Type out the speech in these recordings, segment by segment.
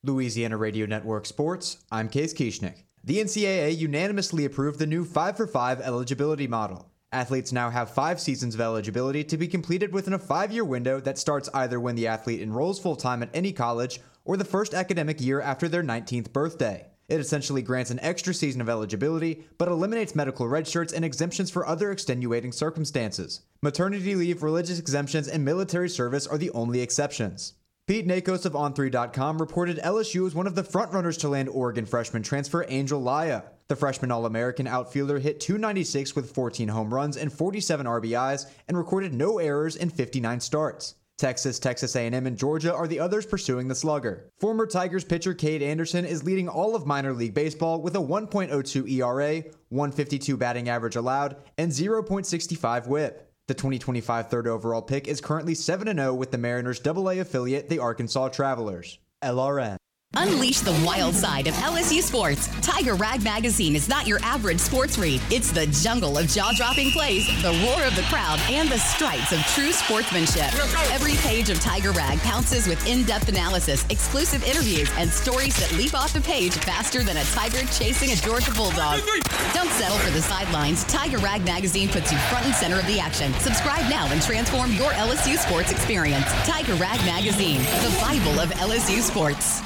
Louisiana Radio Network Sports, I'm Case Kieschnick. The NCAA unanimously approved the new 5-for-5 eligibility model. Athletes now have 5 seasons of eligibility to be completed within a 5-year window that starts either when the athlete enrolls full-time at any college or the first academic year after their 19th birthday. It essentially grants an extra season of eligibility, but eliminates medical redshirts and exemptions for other extenuating circumstances. Maternity leave, religious exemptions, and military service are the only exceptions. Pete Nakos of On3.com reported LSU is one of the frontrunners to land Oregon freshman transfer Angel Laya. The freshman All-American outfielder hit .296 with 14 home runs and 47 RBIs and recorded no errors in 59 starts. Texas, Texas A&M, and Georgia are the others pursuing the slugger. Former Tigers pitcher Cade Anderson is leading all of minor league baseball with a 1.02 ERA, 152 batting average allowed, and 0.65 whip. The 2025 third overall pick is currently 7-0 with the Mariners' AA affiliate, the Arkansas Travelers. LRN. Unleash the wild side of LSU sports. Tiger Rag Magazine is not your average sports read. It's the jungle of jaw-dropping plays, the roar of the crowd, and the stripes of true sportsmanship. Every page of Tiger Rag pounces with in-depth analysis, exclusive interviews, and stories that leap off the page faster than a tiger chasing a Georgia Bulldog. Don't settle for the sidelines. Tiger Rag Magazine puts you front and center of the action. Subscribe now and transform your LSU sports experience. Tiger Rag Magazine, the Bible of LSU sports.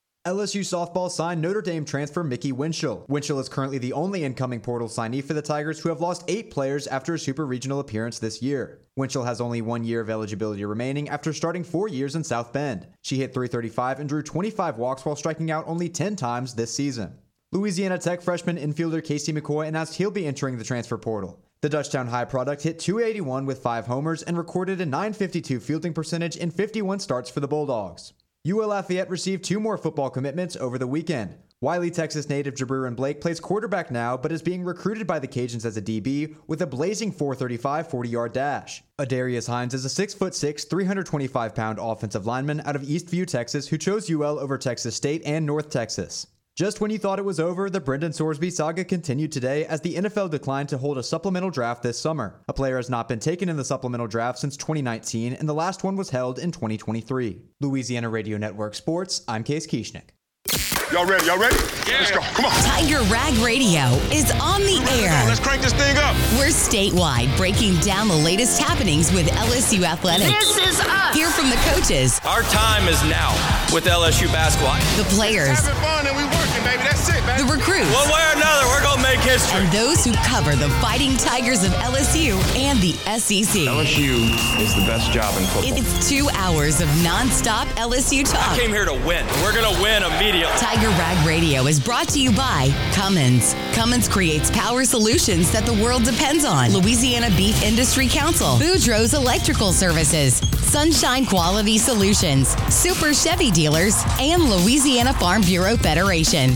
LSU softball signed Notre Dame transfer Mickey Winchell. Winchell is currently the only incoming portal signee for the Tigers, who have lost 8 players after a super regional appearance this year. Winchell has only 1 year of eligibility remaining after starting 4 years in South Bend. She hit .335 and drew 25 walks while striking out only 10 times this season. Louisiana Tech freshman infielder Casey McCoy announced he'll be entering the transfer portal. The Dutchtown High product hit .281 with 5 homers and recorded a .952 fielding percentage in 51 starts for the Bulldogs. UL Lafayette received 2 more football commitments over the weekend. Wiley, Texas native Jabriran Blake plays quarterback now, but is being recruited by the Cajuns as a DB with a blazing 4.35 40-yard dash. Adarius Hines is a 6'6", 325-pound offensive lineman out of Eastview, Texas, who chose UL over Texas State and North Texas. Just when you thought it was over, the Brendan Sorsby saga continued today as the NFL declined to hold a supplemental draft this summer. A player has not been taken in the supplemental draft since 2019, and the last one was held in 2023. Louisiana Radio Network Sports, I'm Case Kieschnick. Y'all ready? Yeah. Let's go. Come on. Tiger Rag Radio is on the air. Let's crank this thing up. We're statewide, breaking down the latest happenings with LSU athletics. This is us. Hear from the coaches. Our time is now with LSU basketball. The players. Having fun and we working, baby. That's it, baby. The recruits. One way or another, we're going to make history. And those who cover the Fighting Tigers of LSU and the SEC. LSU is the best job in football. It's 2 hours of nonstop LSU talk. I came here to win. We're going to win immediately. Tiger Rag Radio is brought to you by Cummins. Cummins creates power solutions that the world depends on. Louisiana Beef Industry Council. Boudreaux's Electrical Services. Sunshine Quality Solutions. Super Chevy Dealers. And Louisiana Farm Bureau Federation.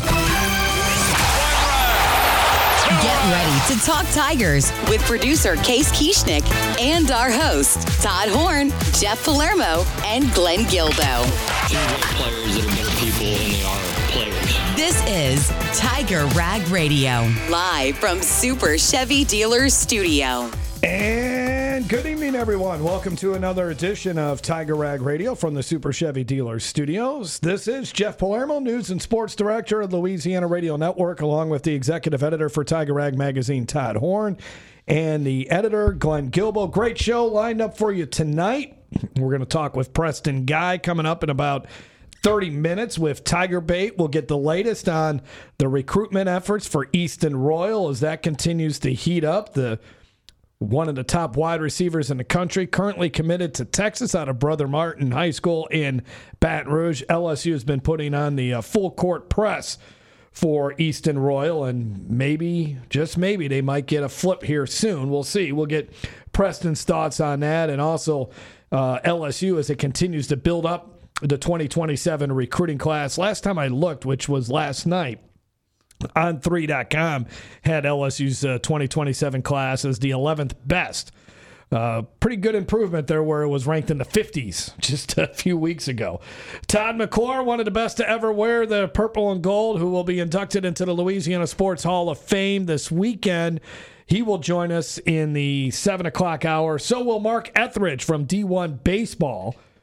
Get ready to talk Tigers with producer Case Kieschnick and our hosts, Todd Horn, Jeff Palermo, and Glenn Gilbo. Players that are better people than they are players. This is Tiger Rag Radio, live from Super Chevy Dealers Studio. And good evening, everyone. Welcome to another edition of Tiger Rag Radio from the Super Chevy Dealers Studios. This is Jeff Palermo, News and Sports Director of Louisiana Radio Network, along with the Executive Editor for Tiger Rag Magazine, Todd Horn, and the Editor, Glenn Gilbo. Great show lined up for you tonight. We're going to talk with Preston Guy coming up in about 30 minutes with Tiger Bait. We'll get the latest on the recruitment efforts for Easton Royal as that continues to heat up. One of the top wide receivers in the country, currently committed to Texas out of Brother Martin High School in Baton Rouge. LSU has been putting on the full court press for Easton Royal, and maybe, just maybe, they might get a flip here soon. We'll see. We'll get Preston's thoughts on that, and also LSU as it continues to build up the 2027 recruiting class. Last time I looked, which was last night, On3.com had LSU's 2027 class as the 11th best. Pretty good improvement there where it was ranked in the 50s just a few weeks ago. Todd McClure, one of the best to ever wear the purple and gold, who will be inducted into the Louisiana Sports Hall of Fame this weekend. He will join us in the 7 o'clock hour. So will Mark Etheridge from D1 Baseball.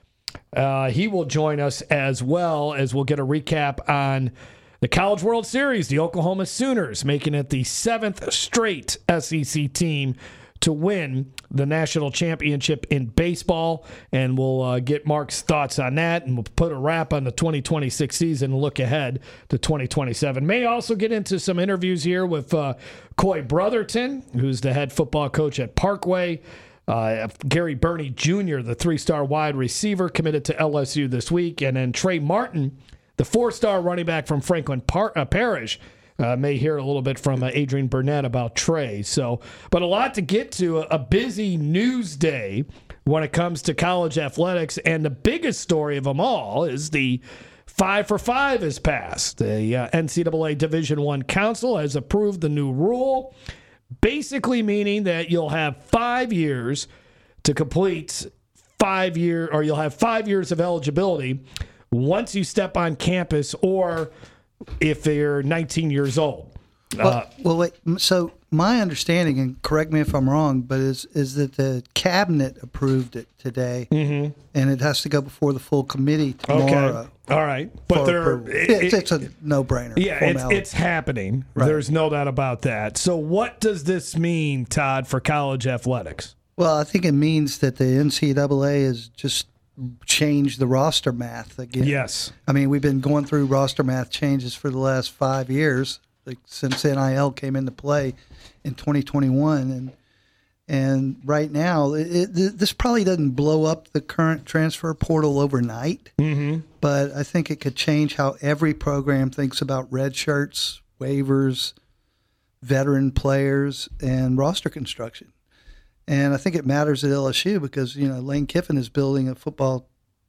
He will join us as well, as we'll get a recap on the College World Series. The Oklahoma Sooners making it the 7th straight SEC team to win the national championship in baseball. And we'll get Mark's thoughts on that, and we'll put a wrap on the 2026 season and look ahead to 2027. May also get into some interviews here with Coy Brotherton, who's the head football coach at Parkway. Gary Burney Jr., the 3-star wide receiver, committed to LSU this week. And then Trey Martin, the 4-star running back from Franklin Parish, may hear a little bit from Adrian Burnett about Trey. But a lot to get to, a busy news day when it comes to college athletics. And the biggest story of them all is the 5 for 5 has passed. The NCAA Division I Council has approved the new rule, basically meaning that you'll have 5 years to complete you'll have 5 years of eligibility once you step on campus, or if they're 19 years old. Wait. So my understanding, and correct me if I'm wrong, but is that the cabinet approved it today, and it has to go before the full committee tomorrow. Okay. All right, but it's a no-brainer. Yeah, it's happening. Right. There's no doubt about that. So what does this mean, Todd, for college athletics? Well, I think it means that the NCAA has just changed the roster math again. Yes. I mean, we've been going through roster math changes for the last 5 years, since NIL came into play in 2021, and right now this probably doesn't blow up the current transfer portal overnight, but I think it could change how every program thinks about red shirts, waivers, veteran players, and roster construction. And I think it matters at LSU because, Lane Kiffin is building a football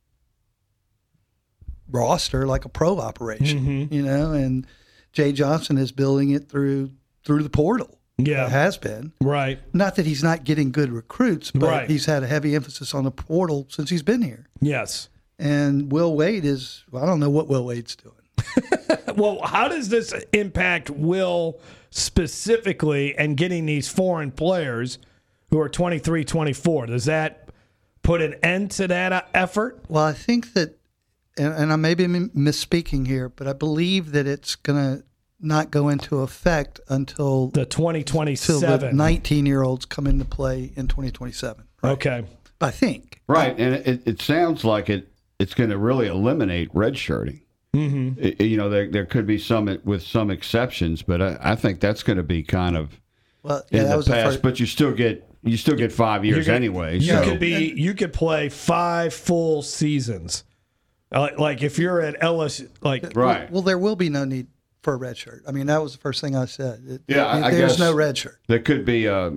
roster like a pro operation, and Jay Johnson is building it through the portal. Yeah. It has been. Right. Not that he's not getting good recruits, but right. He's had a heavy emphasis on the portal since he's been here. Yes. And Will Wade I don't know what Will Wade's doing. Well, how does this impact Will specifically and getting these foreign players who are 23, 24? Does that put an end to that effort? Well, I think that, and I may be misspeaking here, but I believe that it's going to not go into effect until the 2027. Until the 19-year-olds come into play in 2027. Right? Okay. I think. Right, and it sounds like it's going to really eliminate redshirting. There could be some with some exceptions, but I think that's going to be kind of in the past. But you still get 5 years anyway. You could play 5 full seasons. Like if you're at LSU, right. Well, there will be no need for a red shirt. I mean, that was the first thing I said. I there's guess no red shirt. There could be a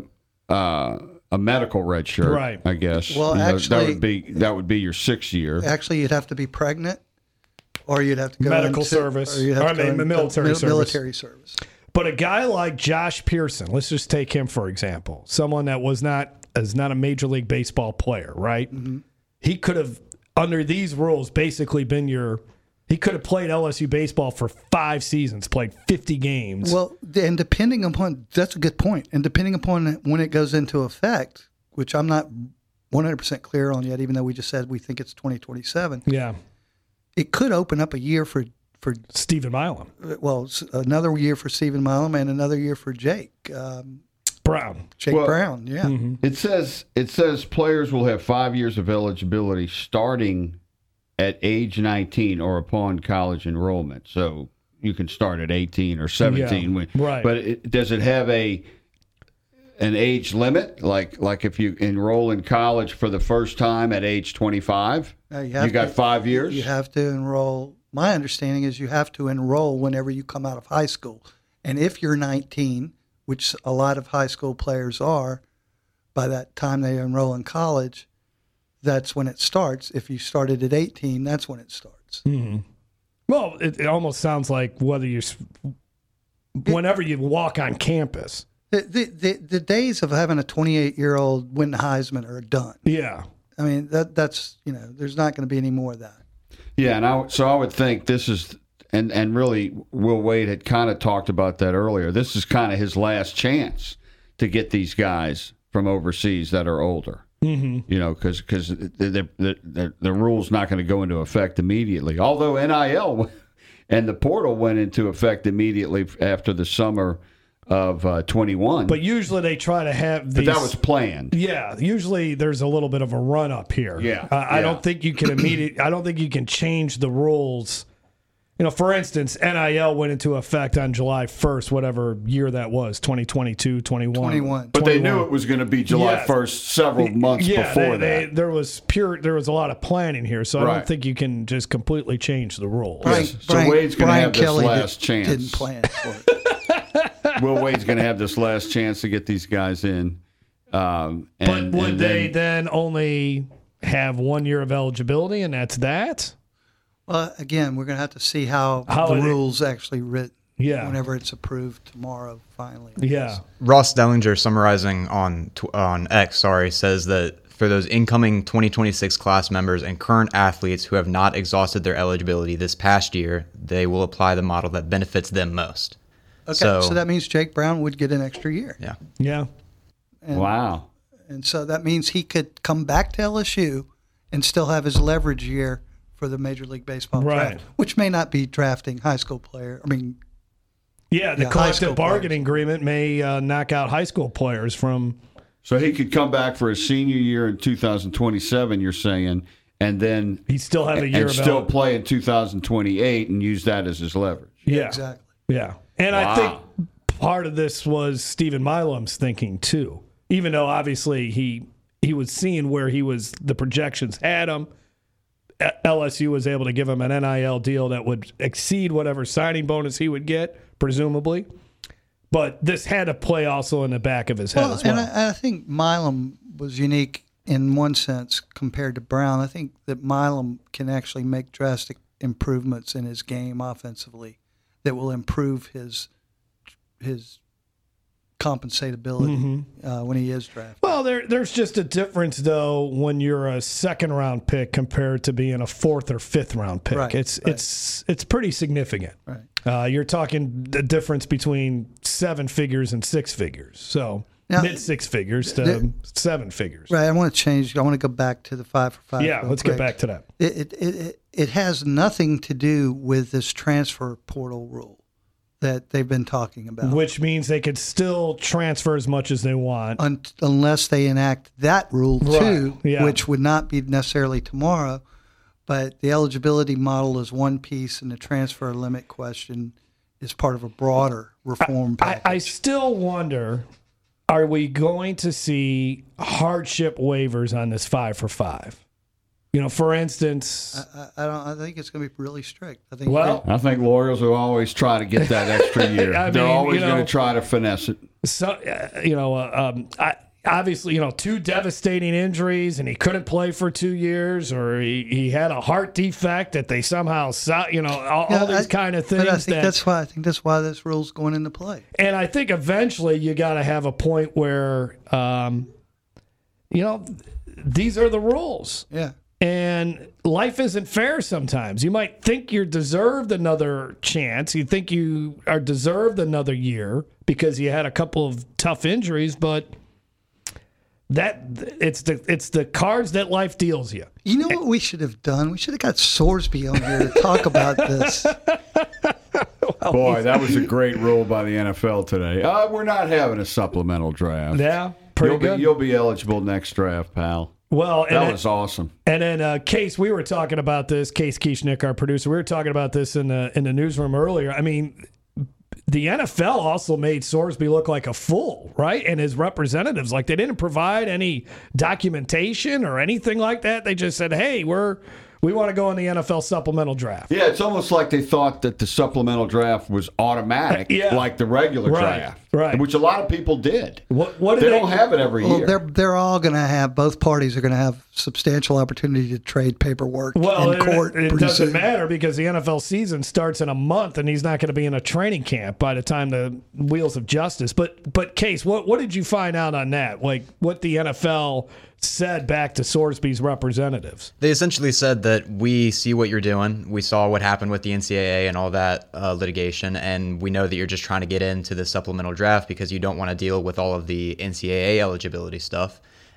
medical red shirt, right? I guess. Well, actually, that would be your 6th year. Actually, you'd have to be pregnant, or you'd have to go medical service, military service. But a guy like Josh Pearson, let's just take him for example, someone that is not a Major League Baseball player, right? Mm-hmm. He could have, under these rules, basically been he could have played LSU baseball for 5 seasons, played 50 games. Well, and depending upon, that's a good point, and depending upon when it goes into effect, which I'm not 100% clear on yet, even though we just said we think it's 2027. Yeah. It could open up a year for Stephen Milam. Well, another year for Stephen Milam and another year for Jake Brown. Brown, yeah. Mm-hmm. It says players will have 5 years of eligibility starting at age 19 or upon college enrollment. So you can start at 18 or 17. Yeah, right. But does it have an age limit? Like if you enroll in college for the first time at age 25, you got 5 years? You have to enroll. My understanding is you have to enroll whenever you come out of high school. And if you're 19, which a lot of high school players are, by that time they enroll in college, that's when it starts. If you started at 18, that's when it starts. Mm-hmm. Well, it almost sounds like whenever you walk on campus. The days of having a 28-year-old win the Heisman are done. Yeah. I mean, that's there's not going to be any more of that. Yeah, and I would think this is, and really Will Wade had kind of talked about that earlier. This is kind of his last chance to get these guys from overseas that are older. You know, because the rule's not going to go into effect immediately. Although NIL and the portal went into effect immediately after the summer of 21. But usually they try to have these. But that was planned. Yeah, usually there's a little bit of a run up here. Yeah, I don't think you can I don't think you can change the rules. You know, for instance, NIL went into effect on July 1st, whatever year that was, 2022, 21. But they knew it was going to be July 1st several months before that. There was a lot of planning here, so I don't think you can just completely change the rules. So Wade's going to have this last chance. Didn't plan for it. Will Wade's going to have this last chance to get these guys in. But would they then only have 1 year of eligibility, and that's that? Well, again, we're going to have to see how the rules actually written. Yeah. Whenever it's approved tomorrow, finally. Yeah. Ross Dellinger, summarizing on X, says that for those incoming 2026 class members and current athletes who have not exhausted their eligibility this past year, they will apply the model that benefits them most. Okay, so that means Jake Brown would get an extra year. Yeah. Yeah. Wow. And so that means he could come back to LSU and still have his leverage year for the Major League Baseball draft, which may not be drafting high school player. The collective bargaining agreement may knock out high school players from. So he could come back for his senior year in 2027, you're saying, and then he still have a year and still play in 2028 and use that as his leverage. Yeah, exactly. Yeah, and I think part of this was Stephen Milam's thinking too. Even though obviously he was seeing where the projections had him. LSU was able to give him an NIL deal that would exceed whatever signing bonus he would get, presumably. But this had to play also in the back of his head as well. And I think Milam was unique in one sense compared to Brown. I think that Milam can actually make drastic improvements in his game offensively that will improve his compensatability when he is drafted. Well, there's just a difference, though, when you're a second-round pick compared to being a fourth or fifth-round pick. Right, it's pretty significant. Right. You're talking the difference between 7 figures and 6 figures. So mid 6 figures to 7 figures. Right. I want to change. I want to go back to the 5 for 5. Yeah, let's get back to that. It has nothing to do with this transfer portal rule that they've been talking about. Which means they could still transfer as much as they want. Unless they enact that rule too, yeah. Which would not be necessarily tomorrow. But the eligibility model is one piece, and the transfer limit question is part of a broader reform package. I still wonder, are we going to see hardship waivers on this 5 for 5? You know, for instance, I think it's going to be really strict. I think lawyers will always try to get that extra year. They're always going to try to finesse it. So, obviously, 2 devastating injuries, and he couldn't play for 2 years, or he had a heart defect that they somehow saw. All these kind of things. But I think that's why this rule's going into play. And I think eventually you got to have a point where, these are the rules. Yeah. And life isn't fair sometimes. You might think you're deserved another chance. You think you are deserved another year because you had a couple of tough injuries, but it's the cards that life deals you. You know what we should have done? We should have got Sorsby on here to talk about this. Boy, that was a great rule by the NFL today. We're not having a supplemental draft. Yeah, pretty good. You'll be eligible next draft, pal. Well, that was awesome. And then Case, we were talking about this. Case Kieschnick, our producer, we were talking about this in the newsroom earlier. I mean, the NFL also made Sorsby look like a fool, right? And his representatives, like they didn't provide any documentation or anything like that. They just said, "Hey, we want to go in the NFL supplemental draft." Yeah, it's almost like they thought that the supplemental draft was automatic, like the regular draft, right? Which a lot of people did. What they don't have it every year. They're all going to have. Both parties are going to have substantial opportunity to trade paperwork in court. It doesn't matter because the NFL season starts in a month, and he's not going to be in a training camp by the time the wheels of justice. But Case, what did you find out on that? Like what the NFL said back to Sorsby's representatives? They essentially said that we see what you're doing. We saw what happened with the NCAA and all that litigation, and we know that you're just trying to get into the supplemental draft because you don't want to deal with all of the NCAA eligibility stuff.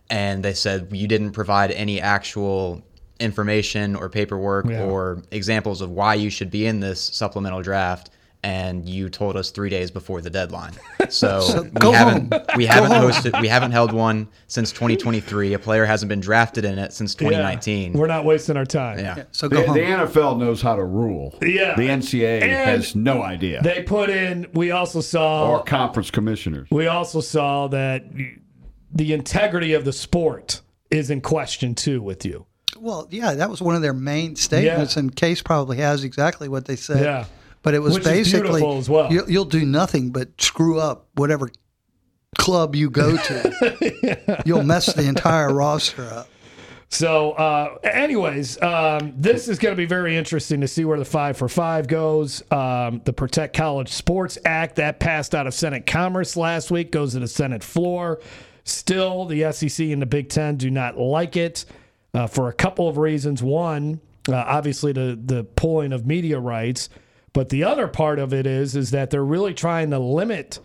and they said you didn't provide any actual information or paperwork or examples of why you should be in this supplemental draft, and you told us 3 days before the deadline. So we haven't held one since 2023. A player hasn't been drafted in it since 2019. We're not wasting our time. So the NFL knows how to rule. The NCAA has no idea. They put in, we also saw, or conference commissioners. We also saw that the integrity of the sport is in question too with you. Well, that was one of their main statements, and Case probably has exactly what they said. Yeah. But it was basically, as well. You'll do nothing but screw up whatever club you go to. You'll mess the entire roster up. So, anyways, this is going to be very interesting to see where the 5 for 5 goes. The Protect College Sports Act that passed out of Senate Commerce last week goes to the Senate floor. Still, the SEC and the Big Ten do not like it for a couple of reasons. One, obviously the pulling of media rights. But the other part of it is that they're really trying to limit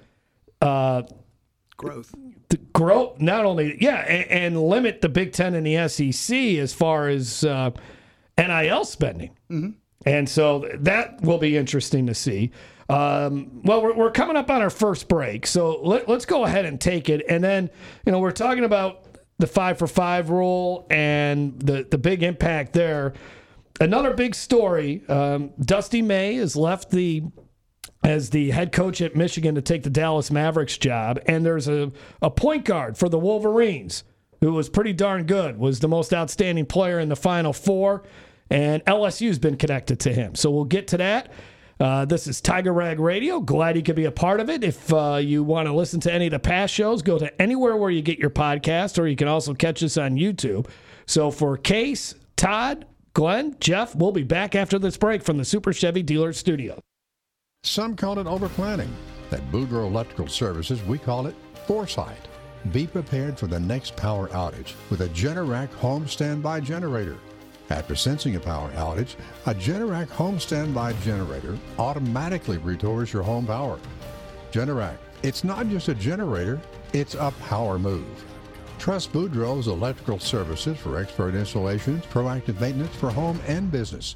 growth. The growth, not only and limit the Big Ten and the SEC as far as NIL spending, and so that will be interesting to see. Well, we're coming up on our first break, so let's go ahead and take it, and then we're talking about the 5 for 5 rule and the big impact there. Another big story, Dusty May has left as the head coach at Michigan to take the Dallas Mavericks job, and there's a point guard for the Wolverines who was pretty darn good, was the most outstanding player in the Final Four, and LSU's been connected to him. So we'll get to that. This is Tiger Rag Radio. Glad you could be a part of it. If you want to listen to any of the past shows, go to anywhere where you get your podcast, or you can also catch us on YouTube. So for Case, Todd, Glenn, Jeff, we'll be back after this break from the Super Chevy Dealer Studio. Some call it overplanning. At Boudreaux Electrical Services, we call it foresight. Be prepared for the next power outage with a Generac home standby generator. After sensing a power outage, a Generac home standby generator automatically restores your home power. Generac, it's not just a generator, it's a power move. Trust Boudreaux's Electrical Services for expert installations, proactive maintenance for home and business.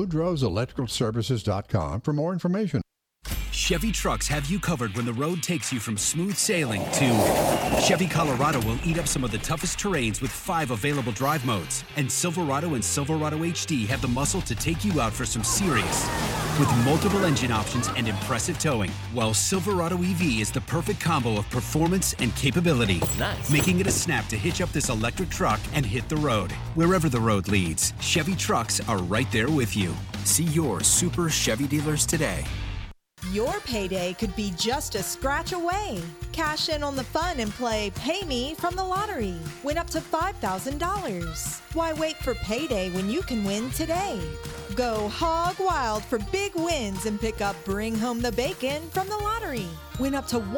BoudreauxElectricalServices.com for more information. Chevy trucks have you covered when the road takes you from smooth sailing to Chevy Colorado will eat up some of the toughest terrains with 5 available drive modes. And Silverado and Silverado HD have the muscle to take you out for some serious. With multiple engine options and impressive towing, while Silverado EV is the perfect combo of performance and capability. Nice. Making it a snap to hitch up this electric truck and hit the road. Wherever the road leads, Chevy trucks are right there with you. See your Super Chevy dealers today. Your payday could be just a scratch away. Cash in on the fun and play Pay Me from the lottery. Win up to $5,000. Why wait for payday when you can win today? Go hog wild for big wins and pick up Bring Home the Bacon from the lottery. Win up to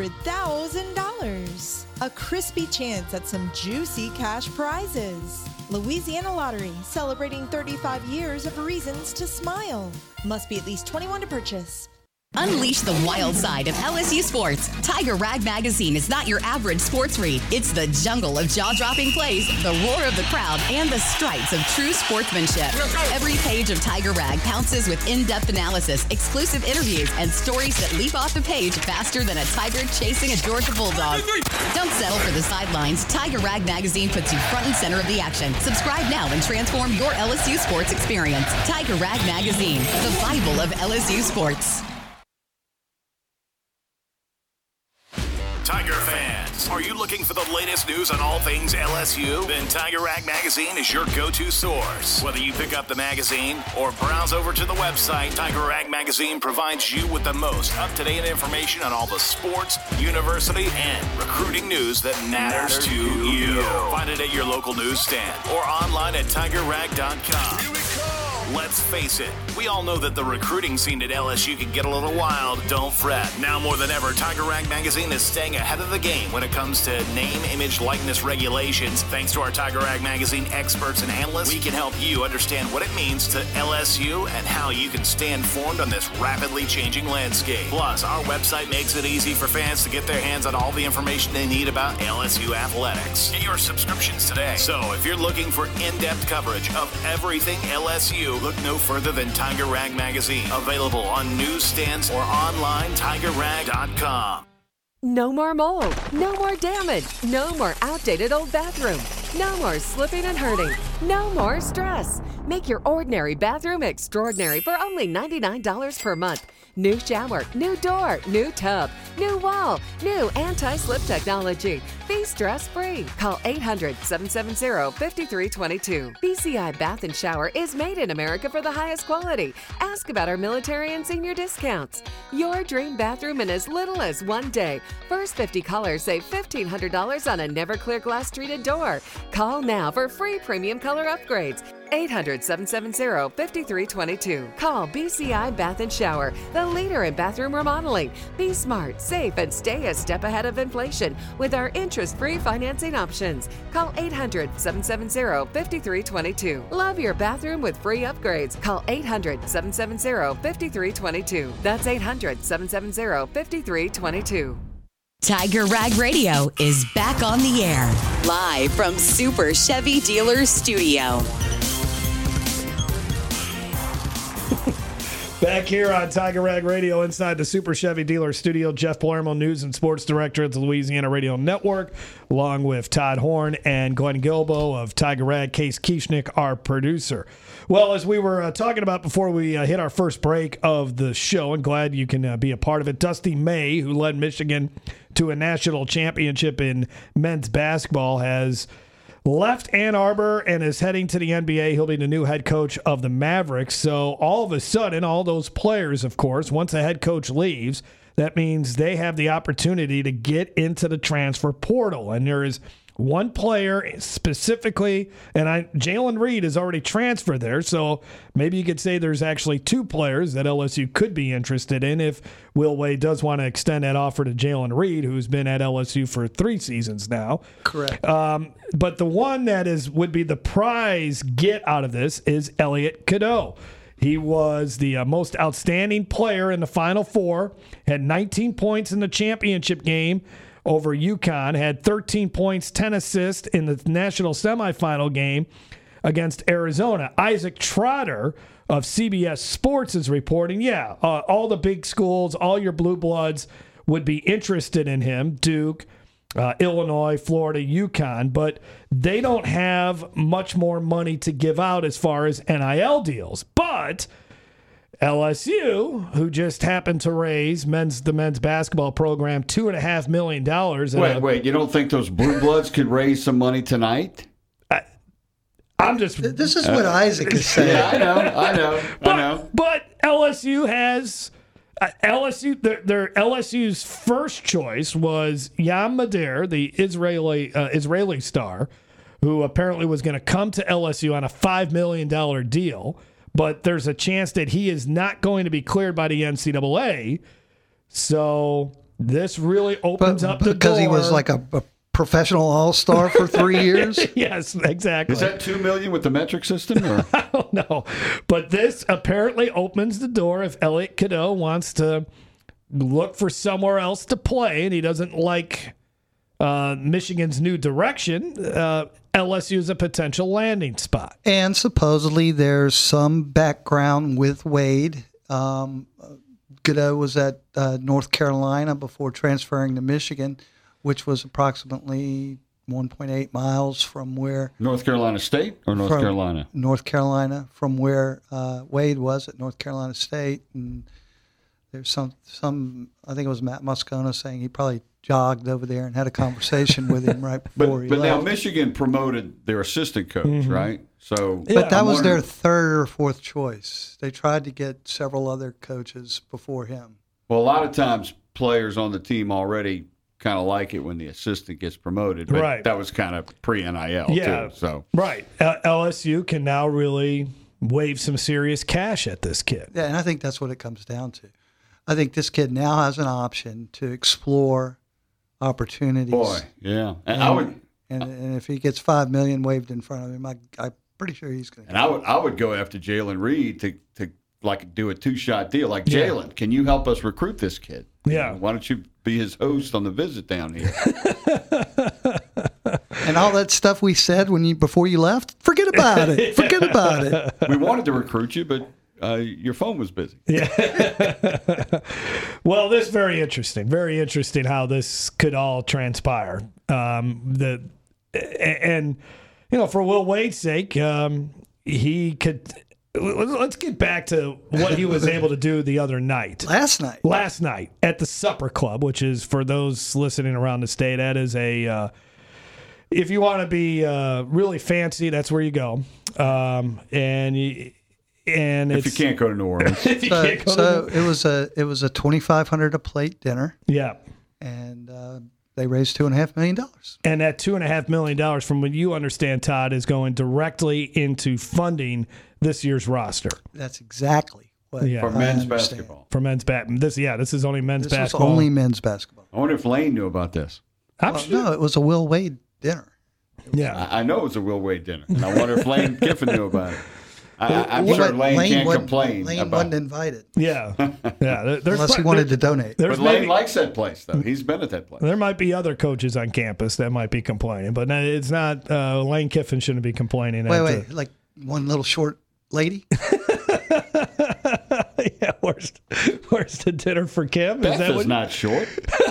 $100,000. A crispy chance at some juicy cash prizes. Louisiana Lottery, celebrating 35 years of reasons to smile. Must be at least 21 to purchase. Unleash the wild side of LSU sports. Tiger Rag Magazine is not your average sports read. It's the jungle of jaw-dropping plays, the roar of the crowd, and the stripes of true sportsmanship. Every page of Tiger Rag pounces with in-depth analysis, exclusive interviews, and stories that leap off the page faster than a tiger chasing a Georgia bulldog. Don't settle for the sidelines. Tiger Rag Magazine puts you front and center of the action. Subscribe now and transform your LSU sports experience. Tiger Rag Magazine, the Bible of LSU sports. Tiger fans, are you looking for the latest news on all things LSU? Then Tiger Rag Magazine is your go-to source. Whether you pick up the magazine or browse over to the website, Tiger Rag Magazine provides you with the most up-to-date information on all the sports, university, and recruiting news that matters to you. Find it at your local newsstand or online at tigerrag.com. Let's face it, we all know that the recruiting scene at LSU can get a little wild. Don't fret. Now more than ever, Tiger Rag Magazine is staying ahead of the game when it comes to name, image, likeness regulations. Thanks to our Tiger Rag Magazine experts and analysts, we can help you understand what it means to LSU and how you can stay informed on this rapidly changing landscape. Plus, our website makes it easy for fans to get their hands on all the information they need about LSU athletics. Get your subscriptions today. So if you're looking for in-depth coverage of everything LSU, look no further than Tiger Rag Magazine. Available on newsstands or online, tigerrag.com. No more mold, no more damage, no more outdated old bathroom, no more slipping and hurting, no more stress. Make your ordinary bathroom extraordinary for only $99 per month. New shower, new door, new tub, new wall, new anti-slip technology. Be stress-free. Call 800-770-5322. BCI Bath and Shower is made in America for the highest quality. Ask about our military and senior discounts. Your dream bathroom in as little as 1 day. First 50 callers save $1,500 on a never clear glass treated door. Call now for free premium color upgrades. 800-770-5322. Call BCI Bath and Shower, the leader in bathroom remodeling. Be smart, safe, and stay a step ahead of inflation with our interest-free financing options. Call 800-770-5322. Love your bathroom with free upgrades. Call 800-770-5322. That's 800-770-5322. Tiger Rag Radio is back on the air, live from Super Chevy Dealers Studio. Back here on Tiger Rag Radio inside the Super Chevy Dealer Studio, Jeff Palermo, News and Sports Director at the Louisiana Radio Network, along with Todd Horn and Glenn Gilbo of Tiger Rag, Case Kieschnick, our producer. Well, as we were talking about before we hit our first break of the show, and glad you can be a part of it, Dusty May, who led Michigan to a national championship in men's basketball, has left Ann Arbor and is heading to the NBA. He'll be the new head coach of the Mavericks. So all of a sudden, all those players, of course, once a head coach leaves, that means they have the opportunity to get into the transfer portal. And there is one player specifically, and Jalen Reed has already transferred there, so maybe you could say there's actually two players that LSU could be interested in if Will Wade does want to extend that offer to Jalen Reed, who's been at LSU for 3 seasons now. Correct. But the one that would be the prize get out of this is Elliot Cadeau. He was the most outstanding player in the Final Four, had 19 points in the championship game over UConn, had 13 points, 10 assists in the national semifinal game against Arizona. Isaac Trotter of CBS Sports is reporting, all the big schools, all your blue bloods would be interested in him, Duke, Illinois, Florida, UConn, but they don't have much more money to give out as far as NIL deals. But LSU, who just happened to raise the men's basketball program $2.5 million. Wait, you don't think those blue bloods could raise some money tonight? This is what Isaac is saying. Yeah, I know. But LSU has LSU's first choice was Yam Madar, the Israeli star, who apparently was going to come to LSU on a $5 million deal. But there's a chance that he is not going to be cleared by the NCAA. So this really opens up the door. Because he was like a professional all-star for 3 years? Yes, exactly. Is that $2 million with the metric system? Or? I don't know. But this apparently opens the door if Elliot Cadeau wants to look for somewhere else to play and he doesn't like Michigan's new direction. LSU is a potential landing spot. And supposedly there's some background with Wade. Cadeau was at North Carolina before transferring to Michigan, which was approximately 1.8 miles from where... North Carolina State or North Carolina? North Carolina, from where Wade was at North Carolina State. And there's some I think it was Matt Moscona saying he probably jogged over there and had a conversation with him right before he left. But now Michigan promoted their assistant coach, right? So, but that was their third or fourth choice. They tried to get several other coaches before him. Well, a lot of times players on the team already kind of like it when the assistant gets promoted, but that was kind of pre-NIL too. So LSU can now really wave some serious cash at this kid. Yeah, and I think that's what it comes down to. I think this kid now has an option to explore opportunities. Boy, yeah. And and if he gets $5 million waved in front of him, I'm pretty sure he's going to. And I would go after Jalen Reed to like do a 2-shot deal. Like, Jalen, can you help us recruit this kid? Yeah. Why don't you be his host on the visit down here? And all that stuff we said before you left, forget about it. Forget about it. We wanted to recruit you, but your phone was busy. Yeah. Well, this is very interesting. Very interesting how this could all transpire. And for Will Wade's sake, he could. Let's get back to what he was able to do the other night. Last night at the Supper Club, which is, for those listening around the state, that is a. If you want to be really fancy, that's where you go. And if you can't go to New Orleans, it was a $2,500 a plate dinner. Yeah, and they raised $2.5 million. And that $2.5 million, from what you understand, Todd, is going directly into funding this year's roster. That's exactly what. Yeah. For men's basketball. For men's basketball. This is only men's basketball. This was only men's basketball. I wonder if Lane knew about this. No, it was a Will Wade dinner. Yeah, I know it was a Will Wade dinner, and I wonder if Lane Kiffin knew about it. I'm sure Lane can't complain. Lane wasn't invited. Yeah. Unless he wanted to donate. But Lane likes that place, though. He's been at that place. There might be other coaches on campus that might be complaining, but it's not. Lane Kiffin shouldn't be complaining. Wait, like one little short lady? Yeah, where's the dinner for Kim? Beth is not short.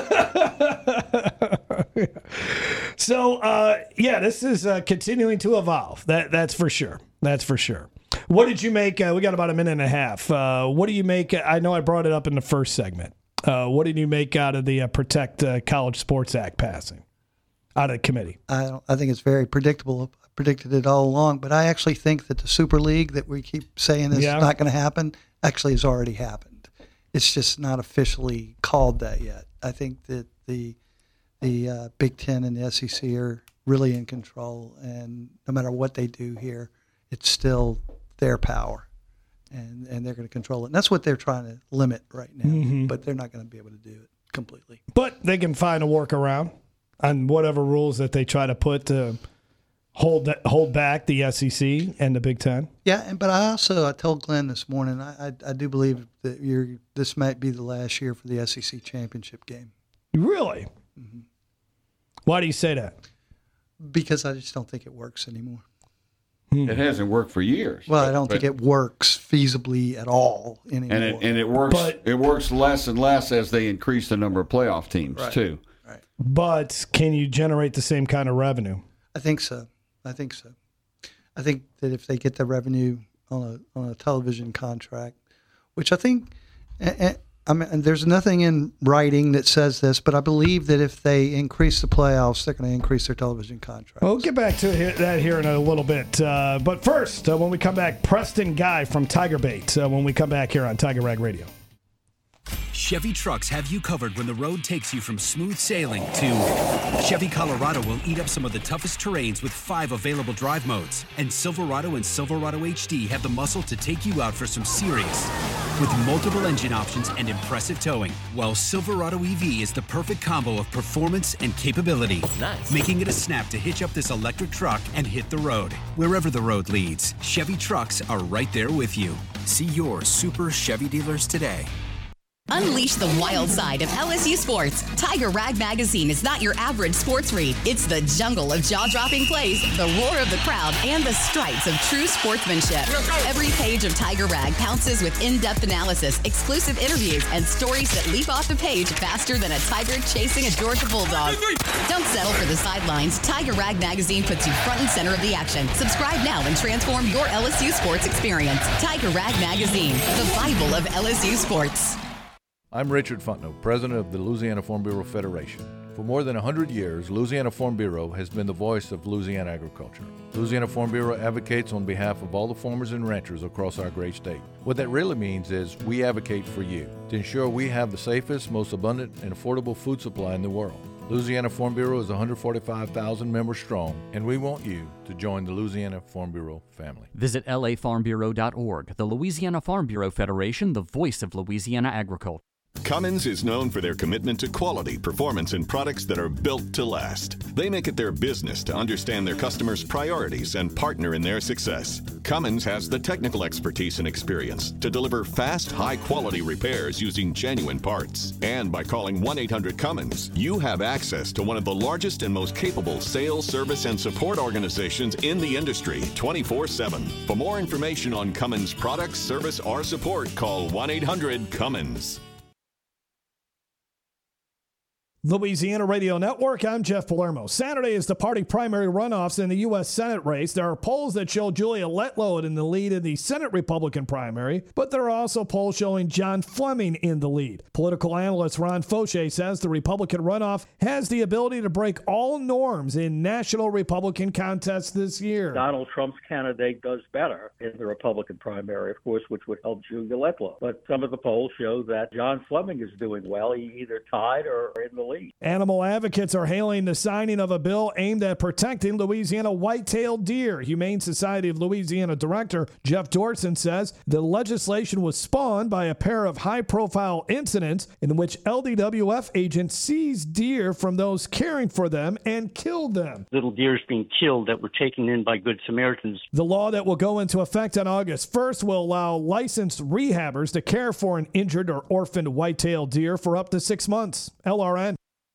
So, this is continuing to evolve. That's for sure. That's for sure. What did you make? We got about a minute and a half. What do you make? I know I brought it up in the first segment. What did you make out of the Protect College Sports Act passing out of the committee? I think it's very predictable. I predicted it all along, but I actually think that the Super League that we keep saying is not going to happen actually has already happened. It's just not officially called that yet. I think that the Big Ten and the SEC are really in control, and no matter what they do here, it's still their power, and they're going to control it. And that's what they're trying to limit right now, but they're not going to be able to do it completely. But they can find a workaround on whatever rules that they try to put to hold back the SEC and the Big Ten. Yeah, but I told Glenn this morning, I do believe that this might be the last year for the SEC championship game. Really? Mm-hmm. Why do you say that? Because I just don't think it works anymore. It hasn't worked for years. Well, I don't think it works feasibly at all anymore. And it works less and less as they increase the number of playoff teams too. Right. But can you generate the same kind of revenue? I think so. I think that if they get the revenue on a television contract, which I think, and there's nothing in writing that says this, but I believe that if they increase the playoffs, they're going to increase their television contract. We'll get back to that here in a little bit. But first, when we come back, Preston Guy from Tiger Bait, when we come back here on Tiger Rag Radio. Chevy trucks have you covered when the road takes you from smooth sailing to Chevy Colorado will eat up some of the toughest terrains with 5 available drive modes. And Silverado and Silverado HD have the muscle to take you out for some serious with multiple engine options and impressive towing. While Silverado EV is the perfect combo of performance and capability. Nice. Making it a snap to hitch up this electric truck and hit the road. Wherever the road leads, Chevy trucks are right there with you. See your Super Chevy dealers today. Unleash the wild side of LSU sports. Tiger Rag Magazine is not your average sports read. It's the jungle of jaw-dropping plays, the roar of the crowd, and the stripes of true sportsmanship. Every page of Tiger Rag pounces with in-depth analysis, exclusive interviews, and stories that leap off the page faster than a tiger chasing a Georgia bulldog. Don't settle for the sidelines. Tiger Rag Magazine puts you front and center of the action. Subscribe now and transform your LSU sports experience. Tiger Rag Magazine, the Bible of LSU sports. I'm Richard Fontenot, president of the Louisiana Farm Bureau Federation. For more than 100 years, Louisiana Farm Bureau has been the voice of Louisiana agriculture. Louisiana Farm Bureau advocates on behalf of all the farmers and ranchers across our great state. What that really means is we advocate for you to ensure we have the safest, most abundant, and affordable food supply in the world. Louisiana Farm Bureau is 145,000 members strong, and we want you to join the Louisiana Farm Bureau family. Visit lafarmbureau.org. The Louisiana Farm Bureau Federation, the voice of Louisiana agriculture. Cummins is known for their commitment to quality, performance, and products that are built to last. They make it their business to understand their customers' priorities and partner in their success. Cummins has the technical expertise and experience to deliver fast, high-quality repairs using genuine parts. And by calling 1-800-CUMMINS, you have access to one of the largest and most capable sales, service, and support organizations in the industry 24/7. For more information on Cummins products, service, or support, call 1-800-CUMMINS. Louisiana Radio Network, I'm Jeff Palermo. Saturday is the party primary runoffs in the U.S. Senate race. There are polls that show Julia Letlow in the lead in the Senate Republican primary, but there are also polls showing John Fleming in the lead. Political analyst Ron Fauché says the Republican runoff has the ability to break all norms in national Republican contests this year. Donald Trump's candidate does better in the Republican primary, of course, which would help Julia Letlow. But some of the polls show that John Fleming is doing well. He either tied or in the lead. Animal advocates are hailing the signing of a bill aimed at protecting Louisiana white-tailed deer. Humane Society of Louisiana Director Jeff Dorson says the legislation was spawned by a pair of high-profile incidents in which LDWF agents seized deer from those caring for them and killed them. Little deers being killed that were taken in by Good Samaritans. The law that will go into effect on August 1st will allow licensed rehabbers to care for an injured or orphaned white-tailed deer for up to 6 months. LRN.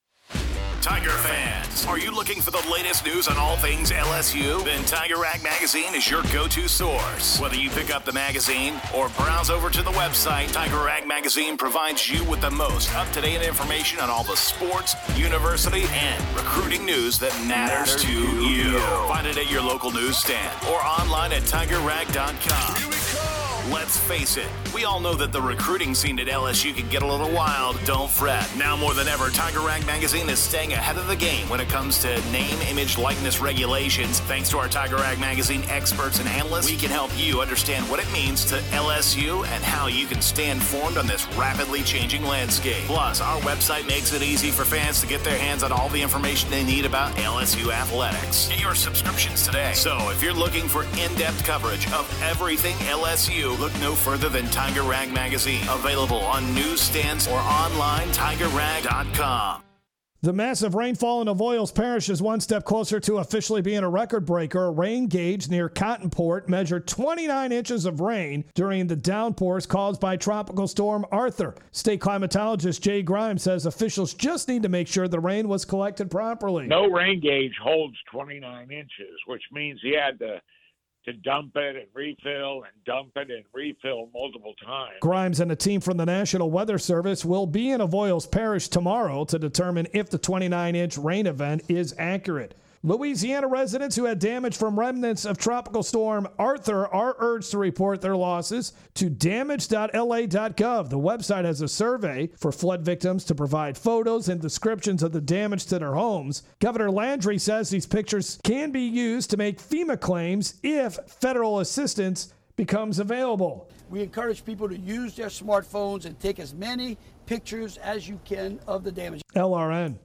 Tiger fans, are you looking for the latest news on all things LSU? Then Tiger Rag Magazine is your go-to source. Whether you pick up the magazine or browse over to the website, Tiger Rag Magazine provides you with the most up-to-date information on all the sports, university, and recruiting news that matters to you. Find it at your local newsstand or online at tigerrag.com. Here we go. Let's face it, we all know that the recruiting scene at LSU can get a little wild. Don't fret. Now more than ever, Tiger Rag Magazine is staying ahead of the game when it comes to name, image, likeness regulations. Thanks to our Tiger Rag Magazine experts and analysts, we can help you understand what it means to LSU and how you can stay informed on this rapidly changing landscape. Plus, our website makes it easy for fans to get their hands on all the information they need about LSU athletics. Get your subscriptions today. So if you're looking for in-depth coverage of everything LSU, look no further than Tiger Rag Magazine. Available on newsstands or online, tigerrag.com. The massive rainfall in Avoyelles Parish is one step closer to officially being a record breaker. A rain gauge near Cottonport measured 29 inches of rain during the downpours caused by Tropical Storm Arthur. State climatologist Jay Grimes says officials just need to make sure the rain was collected properly. No rain gauge holds 29 inches, which means he had to dump it and refill and dump it and refill multiple times. Grimes and a team from the National Weather Service will be in Avoyelles Parish tomorrow to determine if the 29-inch rain event is accurate. Louisiana residents who had damage from remnants of Tropical Storm Arthur are urged to report their losses to damage.la.gov. The website has a survey for flood victims to provide photos and descriptions of the damage to their homes. Governor Landry says these pictures can be used to make FEMA claims if federal assistance becomes available. We encourage people to use their smartphones and take as many pictures as you can of the damage. LRN.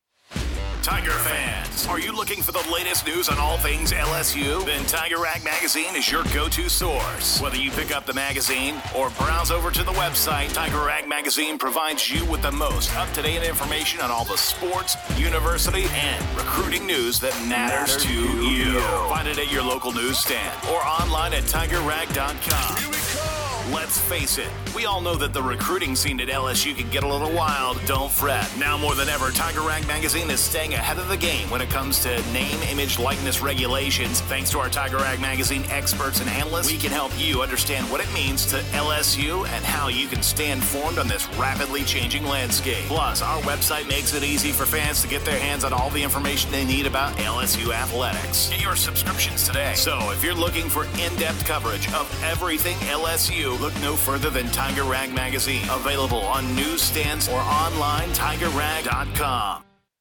Tiger fans, are you looking for the latest news on all things LSU? Then Tiger Rag Magazine is your go-to source. Whether you pick up the magazine or browse over to the website, Tiger Rag Magazine provides you with the most up-to-date information on all the sports, university, and recruiting news that matters to you. Find it at your local newsstand or online at tigerrag.com. Here we go. Let's face it, we all know that the recruiting scene at LSU can get a little wild. Don't fret. Now more than ever, Tiger Rag Magazine is staying ahead of the game when it comes to name, image, likeness regulations. Thanks to our Tiger Rag Magazine experts and analysts, we can help you understand what it means to LSU and how you can stay informed on this rapidly changing landscape. Plus, our website makes it easy for fans to get their hands on all the information they need about LSU athletics. Get your subscriptions today. So if you're looking for in-depth coverage of everything LSU, look no further than Tiger Rag Magazine. Available on newsstands or online, tigerrag.com.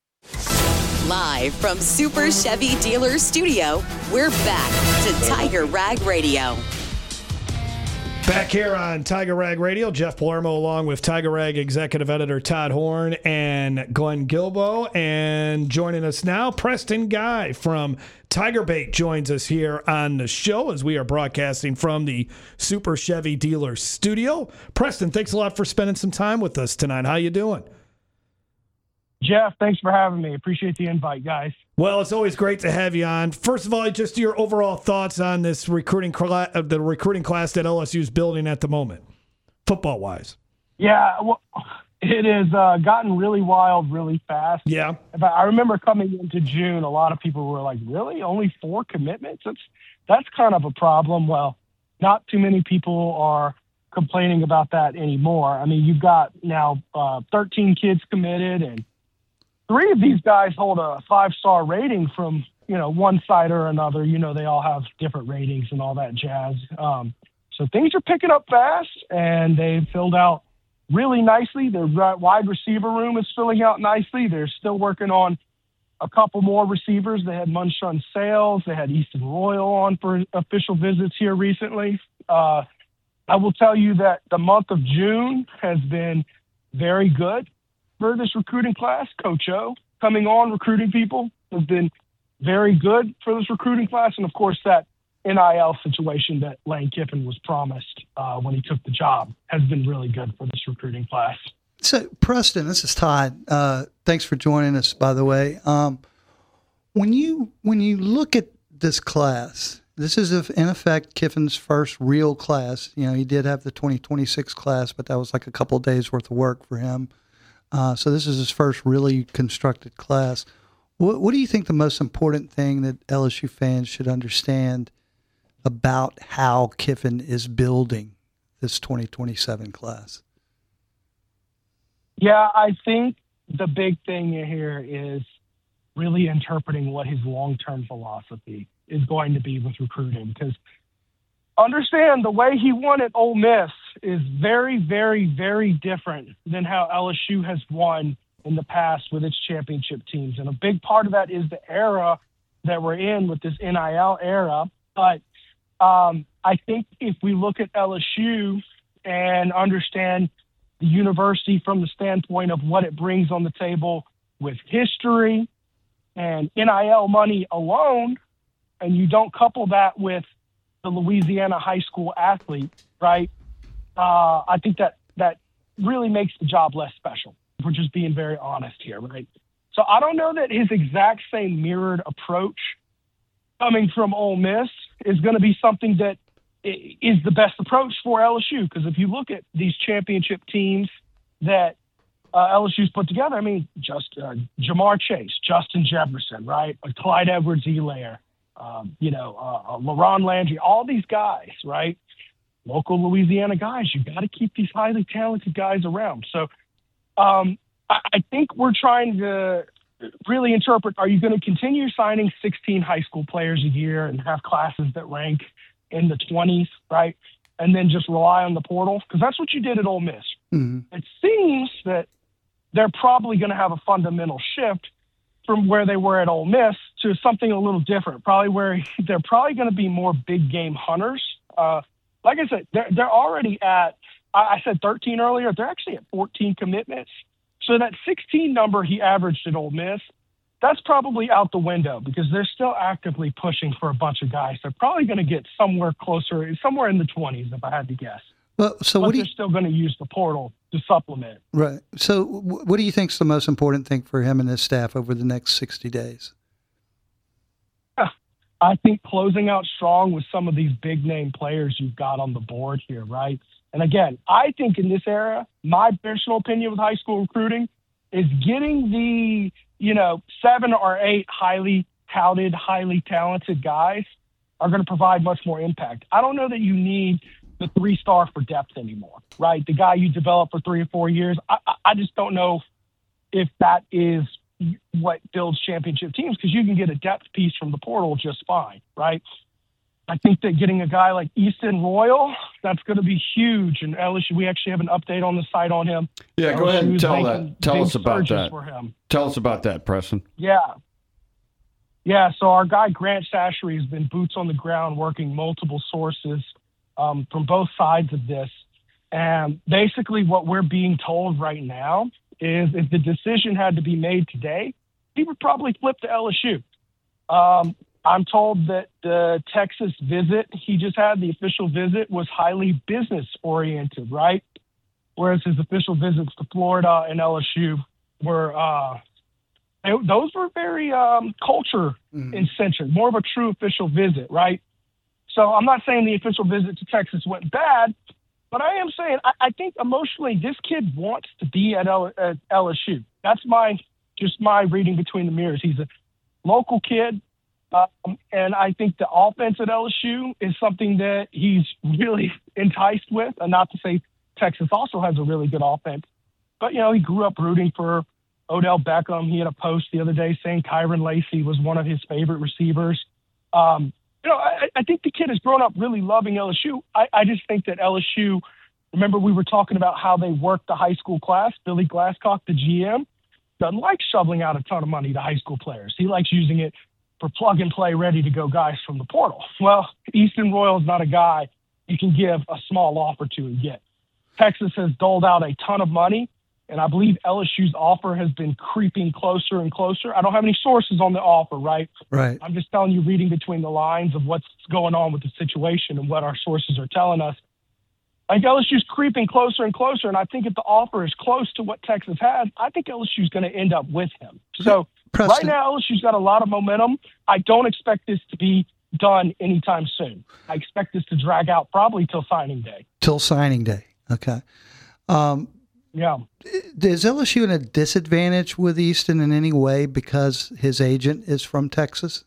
Live from Super Chevy Dealer Studio, we're back to Tiger Rag Radio. Back here on Tiger Rag Radio, Jeff Palermo along with Tiger Rag executive editor Todd Horn and Glenn Guilbeau. And joining us now, Preston Guy from Tiger Bait joins us here on the show as we are broadcasting from the Super Chevy Dealer Studio. Preston, thanks a lot for spending some time with us tonight. How you doing? Jeff, thanks for having me. Appreciate the invite, guys. Well, it's always great to have you on. First of all, just your overall thoughts on this recruiting class that LSU is building at the moment, football-wise. Yeah, well, it has gotten really wild really fast. Yeah. I remember coming into June, a lot of people were like, really? Only 4 commitments? That's kind of a problem. Well, not too many people are complaining about that anymore. I mean, you've got now 13 kids committed, and 3 of these guys hold a 5-star rating from, one side or another. They all have different ratings and all that jazz. So things are picking up fast, and they've filled out really nicely. Their wide receiver room is filling out nicely. They're still working on a couple more receivers. They had Munshun Sales. They had Easton Royal on for official visits here recently. I will tell you that the month of June has been very good for this recruiting class. Coach O coming on, recruiting people, has been very good for this recruiting class. And, of course, that NIL situation that Lane Kiffin was promised when he took the job has been really good for this recruiting class. So, Preston, this is Todd. Thanks for joining us, by the way. When you look at this class, this is, in effect, Kiffin's first real class. He did have the 2026 class, but that was like a couple of days' worth of work for him. So this is his first really constructed class. What do you think the most important thing that LSU fans should understand about how Kiffin is building this 2027 class? Yeah, I think the big thing here is really interpreting what his long-term philosophy is going to be with recruiting. Because understand, the way he won at Ole Miss is very, very, very different than how LSU has won in the past with its championship teams. And a big part of that is the era that we're in with this NIL era. But I think if we look at LSU and understand the university from the standpoint of what it brings on the table with history and NIL money alone, and you don't couple that with the Louisiana high school athlete, right? I think that really makes the job less special. We're just being very honest here, right? So I don't know that his exact same mirrored approach coming from Ole Miss is going to be something that is the best approach for LSU. Because if you look at these championship teams that LSU's put together, I mean, just Jamar Chase, Justin Jefferson, right? Clyde Edwards-Helaire, LaRon Landry, all these guys, right? Local Louisiana guys. You got to keep these highly talented guys around. So I think we're trying to really interpret, are you going to continue signing 16 high school players a year and have classes that rank in the 20s, right? And then just rely on the portal? Because that's what you did at Ole Miss. Mm-hmm. It seems that they're probably going to have a fundamental shift from where they were at Ole Miss to something a little different, probably where they're probably going to be more big game hunters. Like I said, they're already at, I said 13 earlier, they're actually at 14 commitments. So that 16 number he averaged at Ole Miss, that's probably out the window because they're still actively pushing for a bunch of guys. They're probably going to get somewhere in the 20s, if I had to guess. Well, so but they're still going to use the portal to supplement. Right. So what do you think is the most important thing for him and his staff over the next 60 days? I think closing out strong with some of these big name players you've got on the board here, right? And again, I think in this era, my personal opinion with high school recruiting is getting the, 7 or 8 highly touted, highly talented guys are going to provide much more impact. I don't know that you need the 3-star for depth anymore, right? The guy you develop for 3 or 4 years. I just don't know if that is what builds championship teams, because you can get a depth piece from the portal just fine, right? I think that getting a guy like Easton Royal, that's going to be huge. And LSU, we actually have an update on the site on him. Yeah, go ahead and tell us about that. Tell us about that, Preston. Yeah, so our guy Grant Sashery has been boots on the ground working multiple sources from both sides of this. And basically what we're being told right now is if the decision had to be made today, he would probably flip to LSU. I'm told that the Texas visit he just had, the official visit, was highly business-oriented, right? Whereas his official visits to Florida and LSU were those were very culture-centered, more of a true official visit, right? So I'm not saying the official visit to Texas went bad, but I am saying I think emotionally this kid wants to be at LSU. That's my reading between the mirrors. He's a local kid, and I think the offense at LSU is something that he's really enticed with. And not to say Texas also has a really good offense, but he grew up rooting for Odell Beckham. He had a post the other day saying Kyron Lacey was one of his favorite receivers. I think the kid has grown up really loving LSU. I just think that LSU, remember we were talking about how they work the high school class. Billy Glasscock, the GM, doesn't like shoveling out a ton of money to high school players. He likes using it for plug and play, ready to go guys from the portal. Well, Easton Royal is not a guy you can give a small offer to and get. Texas has doled out a ton of money, and I believe LSU's offer has been creeping closer and closer. I don't have any sources on the offer, right? Right. I'm just telling you, reading between the lines of what's going on with the situation and what our sources are telling us. I think LSU's creeping closer and closer, and I think if the offer is close to what Texas has, I think LSU's going to end up with him. So right now, LSU's got a lot of momentum. I don't expect this to be done anytime soon. I expect this to drag out probably till signing day. Till signing day. Okay. Yeah. Is LSU in a disadvantage with Easton in any way because his agent is from Texas?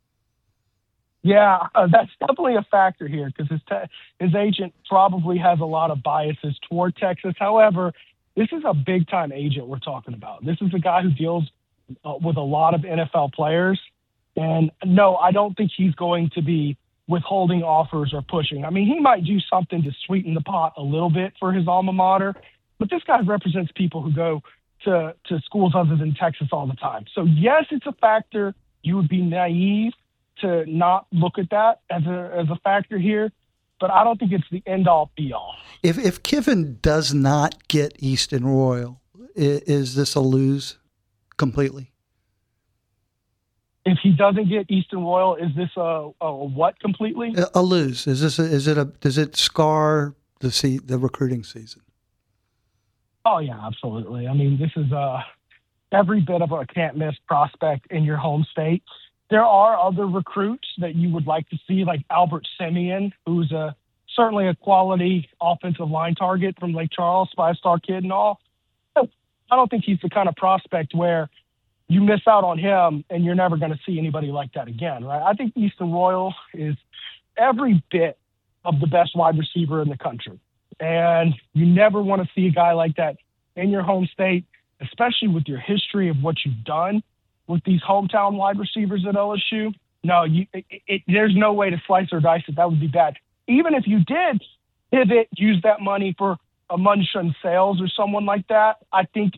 Yeah, that's definitely a factor here because his agent probably has a lot of biases toward Texas. However, this is a big-time agent we're talking about. This is a guy who deals with a lot of NFL players. And no, I don't think he's going to be withholding offers or pushing. I mean, he might do something to sweeten the pot a little bit for his alma mater, but this guy represents people who go to schools other than Texas all the time. So, yes, it's a factor. You would be naive to not look at that as a factor here, but I don't think it's the end-all, be-all. If Kiffin does not get Easton Royal, is this a lose completely? If he doesn't get Easton Royal, is this a what completely? A lose. Does it scar the recruiting season? Oh yeah, absolutely. I mean, this is every bit of a can't miss prospect in your home state. There are other recruits that you would like to see, like Albert Simeon, who's certainly a quality offensive line target from Lake Charles, 5-star kid and all. I don't think he's the kind of prospect where you miss out on him and you're never going to see anybody like that again, right? I think Easton Royal is every bit of the best wide receiver in the country. And you never want to see a guy like that in your home state, especially with your history of what you've done with these hometown wide receivers at LSU. No, there's no way to slice or dice it. That would be bad. Even if you did pivot, use that money for a Munshun Sales or someone like that, I think,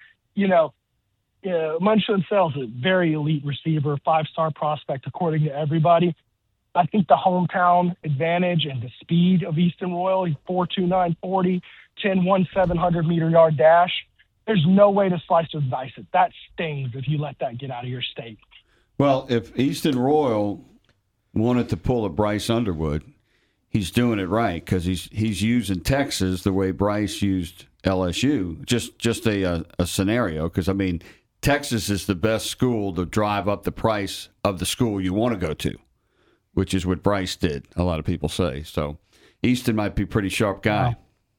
Munshun Sales is a very elite receiver, 5-star prospect according to everybody. I think the hometown advantage and the speed of Easton Royal, he's 4.29 40, 10-1 700-meter yard dash. There's no way to slice or dice it. That stings if you let that get out of your state. Well, if Easton Royal wanted to pull a Bryce Underwood, he's doing it right because he's using Texas the way Bryce used LSU. Just a scenario because, I mean, Texas is the best school to drive up the price of the school you want to go to, which is what Bryce did, a lot of people say. So Easton might be a pretty sharp guy.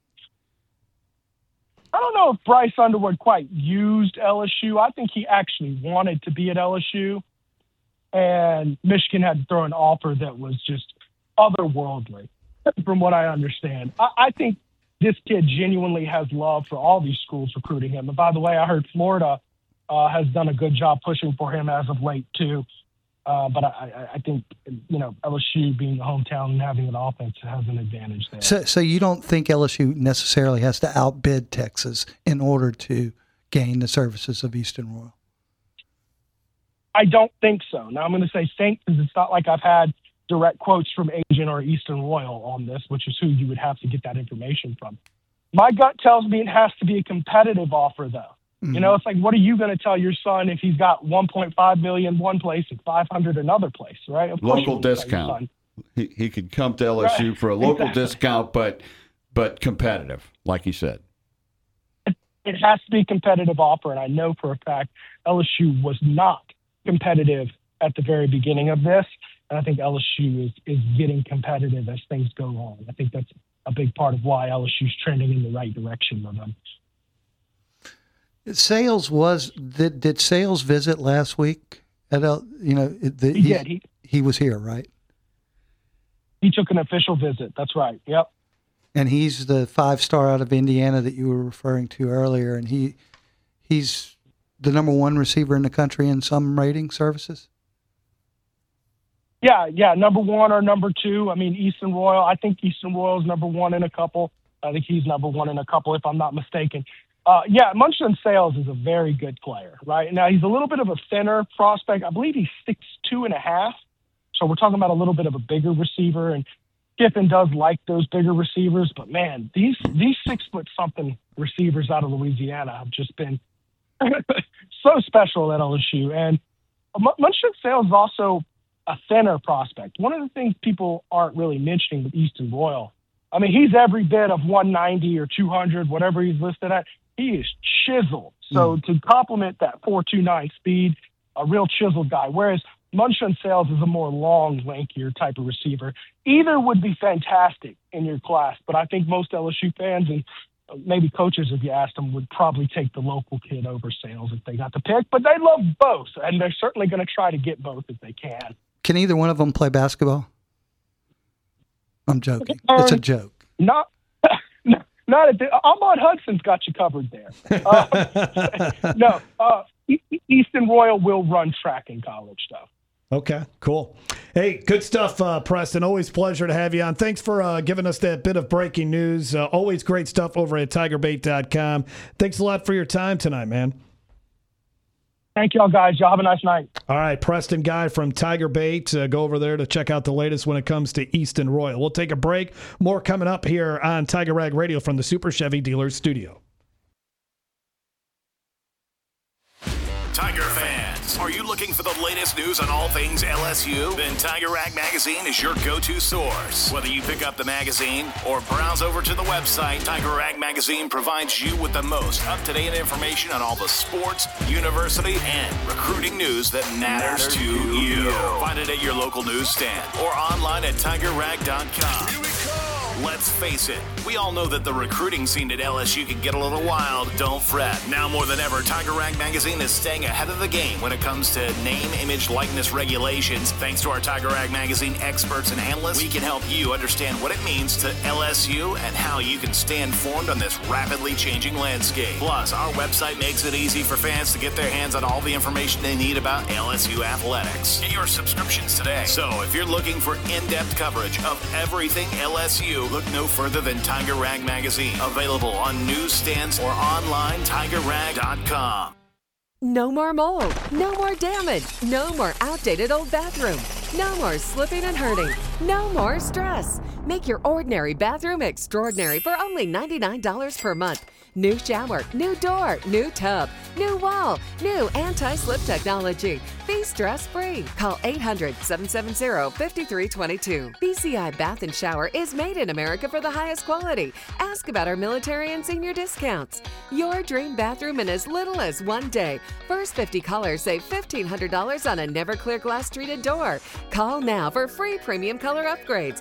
I don't know if Bryce Underwood quite used LSU. I think he actually wanted to be at LSU, and Michigan had to throw an offer that was just otherworldly, from what I understand. I think this kid genuinely has love for all these schools recruiting him. And by the way, I heard Florida has done a good job pushing for him as of late, too. But I think, LSU being the hometown and having an offense has an advantage there. So you don't think LSU necessarily has to outbid Texas in order to gain the services of Easton Royal? I don't think so. Now I'm going to say think because it's not like I've had direct quotes from agent or Easton Royal on this, which is who you would have to get that information from. My gut tells me it has to be a competitive offer, though. Mm-hmm. You know, it's like, what are you going to tell your son if he's got $1.5 million one place and $500 another place, right? Of course local discount. He could come to LSU for a local discount, but competitive, like you said. It has to be a competitive offer, and I know for a fact LSU was not competitive at the very beginning of this, and I think LSU is getting competitive as things go on. I think that's a big part of why LSU's trending in the right direction with them. Did Sales visit last week? He did. He was here, right? He took an official visit. That's right. Yep. And he's the 5-star out of Indiana that you were referring to earlier, and he's the number 1 receiver in the country in some rating services? Yeah, number 1 or number 2. I mean, Easton Royal, I think Easton Royal is number 1 in a couple. I think he's number 1 in a couple, if I'm not mistaken. Munson Sales is a very good player, right? Now, he's a little bit of a thinner prospect. I believe he's 6'2.5". So we're talking about a little bit of a bigger receiver, and Kiffin does like those bigger receivers. But, man, these 6-foot-something receivers out of Louisiana have just been so special at LSU. And Munson Sales is also a thinner prospect. One of the things people aren't really mentioning with Easton Royal, I mean, he's every bit of 190 or 200, whatever he's listed at. He is chiseled. So to complement that 4.29 speed, a real chiseled guy. Whereas Munson Sales is a more long, lankier type of receiver. Either would be fantastic in your class, but I think most LSU fans and maybe coaches, if you asked them, would probably take the local kid over Sales if they got the pick. But they love both, and they're certainly going to try to get both if they can. Can either one of them play basketball? I'm joking. It's a joke. Not at the. Ahmad Hudson's got you covered there. Easton Royal will run track in college, though. Okay, cool. Hey, good stuff, Preston. Always a pleasure to have you on. Thanks for giving us that bit of breaking news. Always great stuff over at TigerBait.com. Thanks a lot for your time tonight, man. Thank y'all, guys. Y'all have a nice night. All right, Preston Guy from Tiger Bait. Go over there to check out the latest when it comes to Easton Royal. We'll take a break. More coming up here on Tiger Rag Radio from the Super Chevy Dealers Studio. Tiger fans, are you looking for the latest news on all things LSU? Then Tiger Rag Magazine is your go-to source. Whether you pick up the magazine or browse over to the website, Tiger Rag Magazine provides you with the most up-to-date information on all the sports, university, and recruiting news that matters to you. Find it at your local newsstand or online at TigerRag.com. Here we go. Let's face it, we all know that the recruiting scene at LSU can get a little wild. Don't fret. Now more than ever, Tiger Rag Magazine is staying ahead of the game when it comes to name, image, likeness regulations. Thanks to our Tiger Rag Magazine experts and analysts, we can help you understand what it means to LSU and how you can stay informed on this rapidly changing landscape. Plus, our website makes it easy for fans to get their hands on all the information they need about LSU athletics. Get your subscriptions today. So if you're looking for in-depth coverage of everything LSU, look no further than Tiger Rag Magazine. Available on newsstands or online, TigerRag.com. No more mold, no more damage, no more outdated old bathroom, no more slipping and hurting, no more stress. Make your ordinary bathroom extraordinary for only $99 per month. New shower, new door, new tub, new wall, new anti-slip technology. Be stress-free. Call 800-770-5322. BCI Bath and Shower is made in America for the highest quality. Ask about our military and senior discounts. Your dream bathroom in as little as 1 day. First 50 callers save $1,500 on a Never-Clear glass treated door. Call now for free premium color upgrades.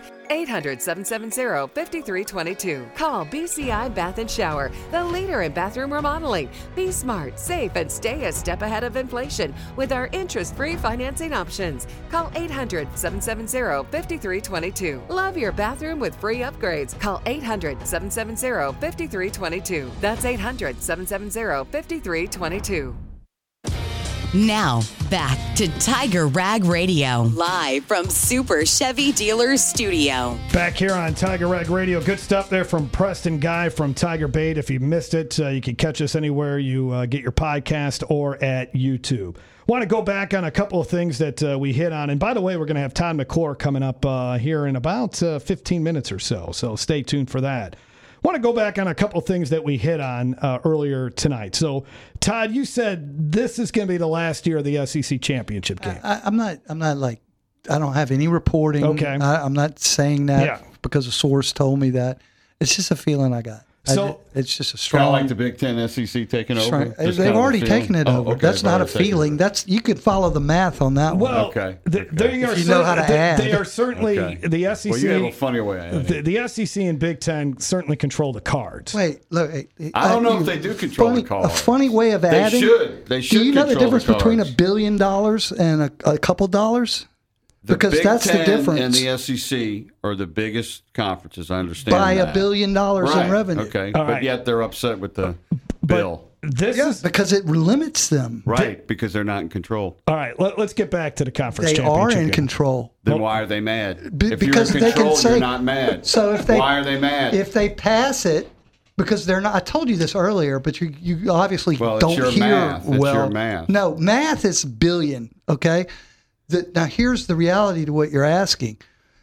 800-770-5322. Call BCI Bath and Shower, the leader in bathroom remodeling. Be smart, safe, and stay a step ahead of inflation with our interest-free financing options. Call 800-770-5322. Love your bathroom with free upgrades. Call 800-770-5322. That's 800-770-5322. Now, back to Tiger Rag Radio, live from Super Chevy Dealers Studio. Back here on Tiger Rag Radio. Good stuff there from Preston Guy from Tiger Bait. If you missed it, you can catch us anywhere you get your podcast or at YouTube. Want to go back on a couple of things that we hit on. And by the way, we're going to have Todd McClure coming up here in about 15 minutes or so. So stay tuned for that. Want to go back on a couple of things that we hit on earlier tonight. So, Todd, you said this is going to be the last year of the SEC championship game. I'm not like, I don't have any reporting. Okay. I'm not saying that because a source told me that. It's just a feeling I got. So it's just a strong. Kind of like the Big Ten SEC taking over. They've already taken it over. Okay, that's not a feeling. That's you could follow the math on that one. Well, okay. They are you know how to add. They are certainly the SEC. Well, you have a funny way of adding. The SEC and Big Ten certainly control the cards. Wait, look. I don't know if they do control the cards. A funny way of adding. They should. Do you know the difference between $1 billion and a couple dollars? Because Big that's Ten the difference. And the SEC are the biggest conferences. I understand by that. $1 billion in revenue. Okay, All but right. yet they're upset with the bill. This is because it limits them. Right, because they're not in control. All right, let's get back to the conference They championship are in game. control. Then why are they mad? Because if you're in control, they can say, you're not mad. So if they, why are they mad? If they pass it, because they're not. I told you this earlier, but you obviously don't it's your hear math. It's well. your math. No, math is billion. Okay. Now here's the reality to what you're asking.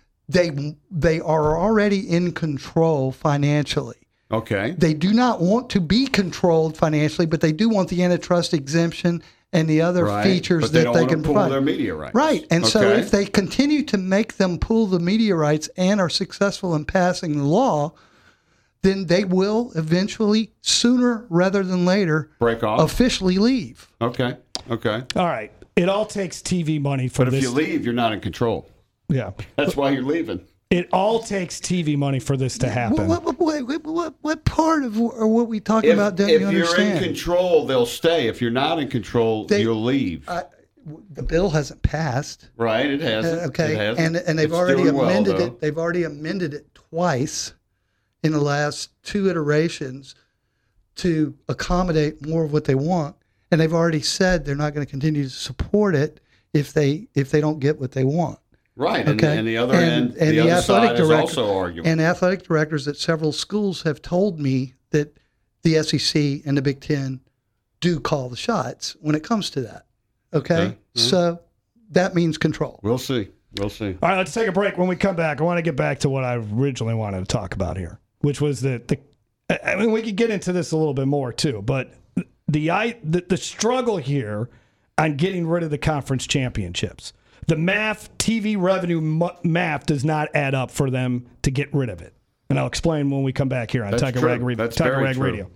They are already in control financially. Okay. They do not want to be controlled financially, but they do want the antitrust exemption and the other features that they can pull provide. Their media rights. Right. And so if they continue to make them pull the media rights and are successful in passing the law, then they will eventually, sooner rather than later, break off, officially leave. Okay. All right. It all takes TV money for this. But if you leave, you're not in control. Yeah. That's why you're leaving. It all takes TV money for this to happen. What part of what we talking about don't you understand? If you're in control, they'll stay. If you're not in control, you'll leave. The bill hasn't passed. Right, it hasn't. Okay, it hasn't. And they've already amended it. They've already amended it twice in the last 2 iterations to accommodate more of what they want. And they've already said they're not going to continue to support it if they don't get what they want. Right, okay? and the other end, the other side is also arguing. And athletic directors at several schools have told me that the SEC and the Big Ten do call the shots when it comes to that. Okay? So that means control. We'll see. All right, let's take a break. When we come back, I want to get back to what I originally wanted to talk about here, which was I mean, we could get into this a little bit more too, but the struggle here on getting rid of the conference championships. The TV revenue math does not add up for them to get rid of it. And I'll explain when we come back here on Tiger Rag Radio.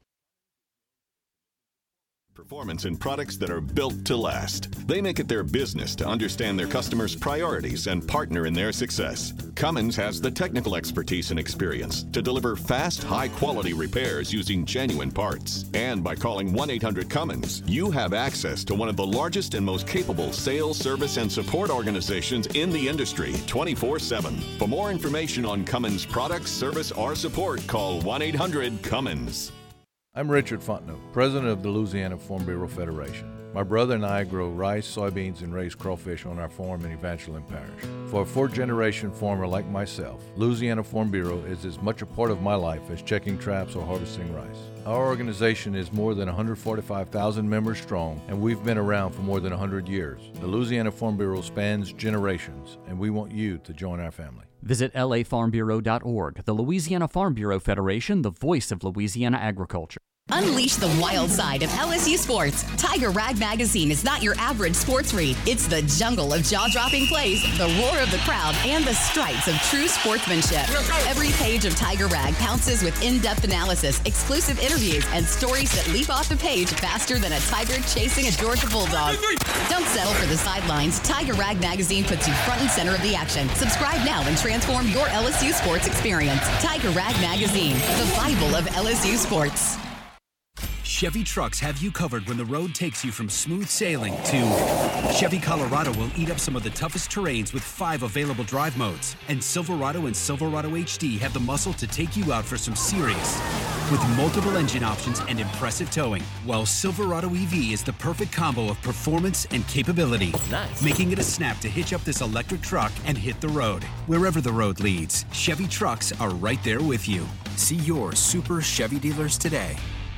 Performance in products that are built to last. They make it their business to understand their customers' priorities and partner in their success. Cummins has the technical expertise and experience to deliver fast, high-quality repairs using genuine parts. And by calling 1-800-CUMMINS, you have access to one of the largest and most capable sales, service, and support organizations in the industry 24/7. For more information on Cummins products, service, or support, call 1-800-CUMMINS. I'm Richard Fontenot, president of the Louisiana Farm Bureau Federation. My brother and I grow rice, soybeans, and raise crawfish on our farm in Evangeline Parish. For a fourth-generation farmer like myself, Louisiana Farm Bureau is as much a part of my life as checking traps or harvesting rice. Our organization is more than 145,000 members strong, and we've been around for more than 100 years. The Louisiana Farm Bureau spans generations, and we want you to join our family. Visit lafarmbureau.org, the Louisiana Farm Bureau Federation, the voice of Louisiana agriculture. Unleash the wild side of LSU sports. Tiger Rag Magazine is not your average sports read. It's the jungle of jaw-dropping plays, the roar of the crowd, and the stripes of true sportsmanship. Every page of Tiger Rag pounces with in-depth analysis, exclusive interviews, and stories that leap off the page faster than a tiger chasing a Georgia bulldog. Don't settle for the sidelines. Tiger Rag Magazine puts you front and center of the action. Subscribe now and transform your LSU sports experience. Tiger Rag Magazine, the Bible of LSU sports. Chevy trucks have you covered when the road takes you from smooth sailing to Chevy Colorado will eat up some of the toughest terrains with 5 available drive modes. And Silverado and Silverado HD have the muscle to take you out for some serious with multiple engine options and impressive towing, while Silverado EV is the perfect combo of performance and capability, making it a snap to hitch up this electric truck and hit the road. Wherever the road leads, Chevy trucks are right there with you. See your Super Chevy dealers today.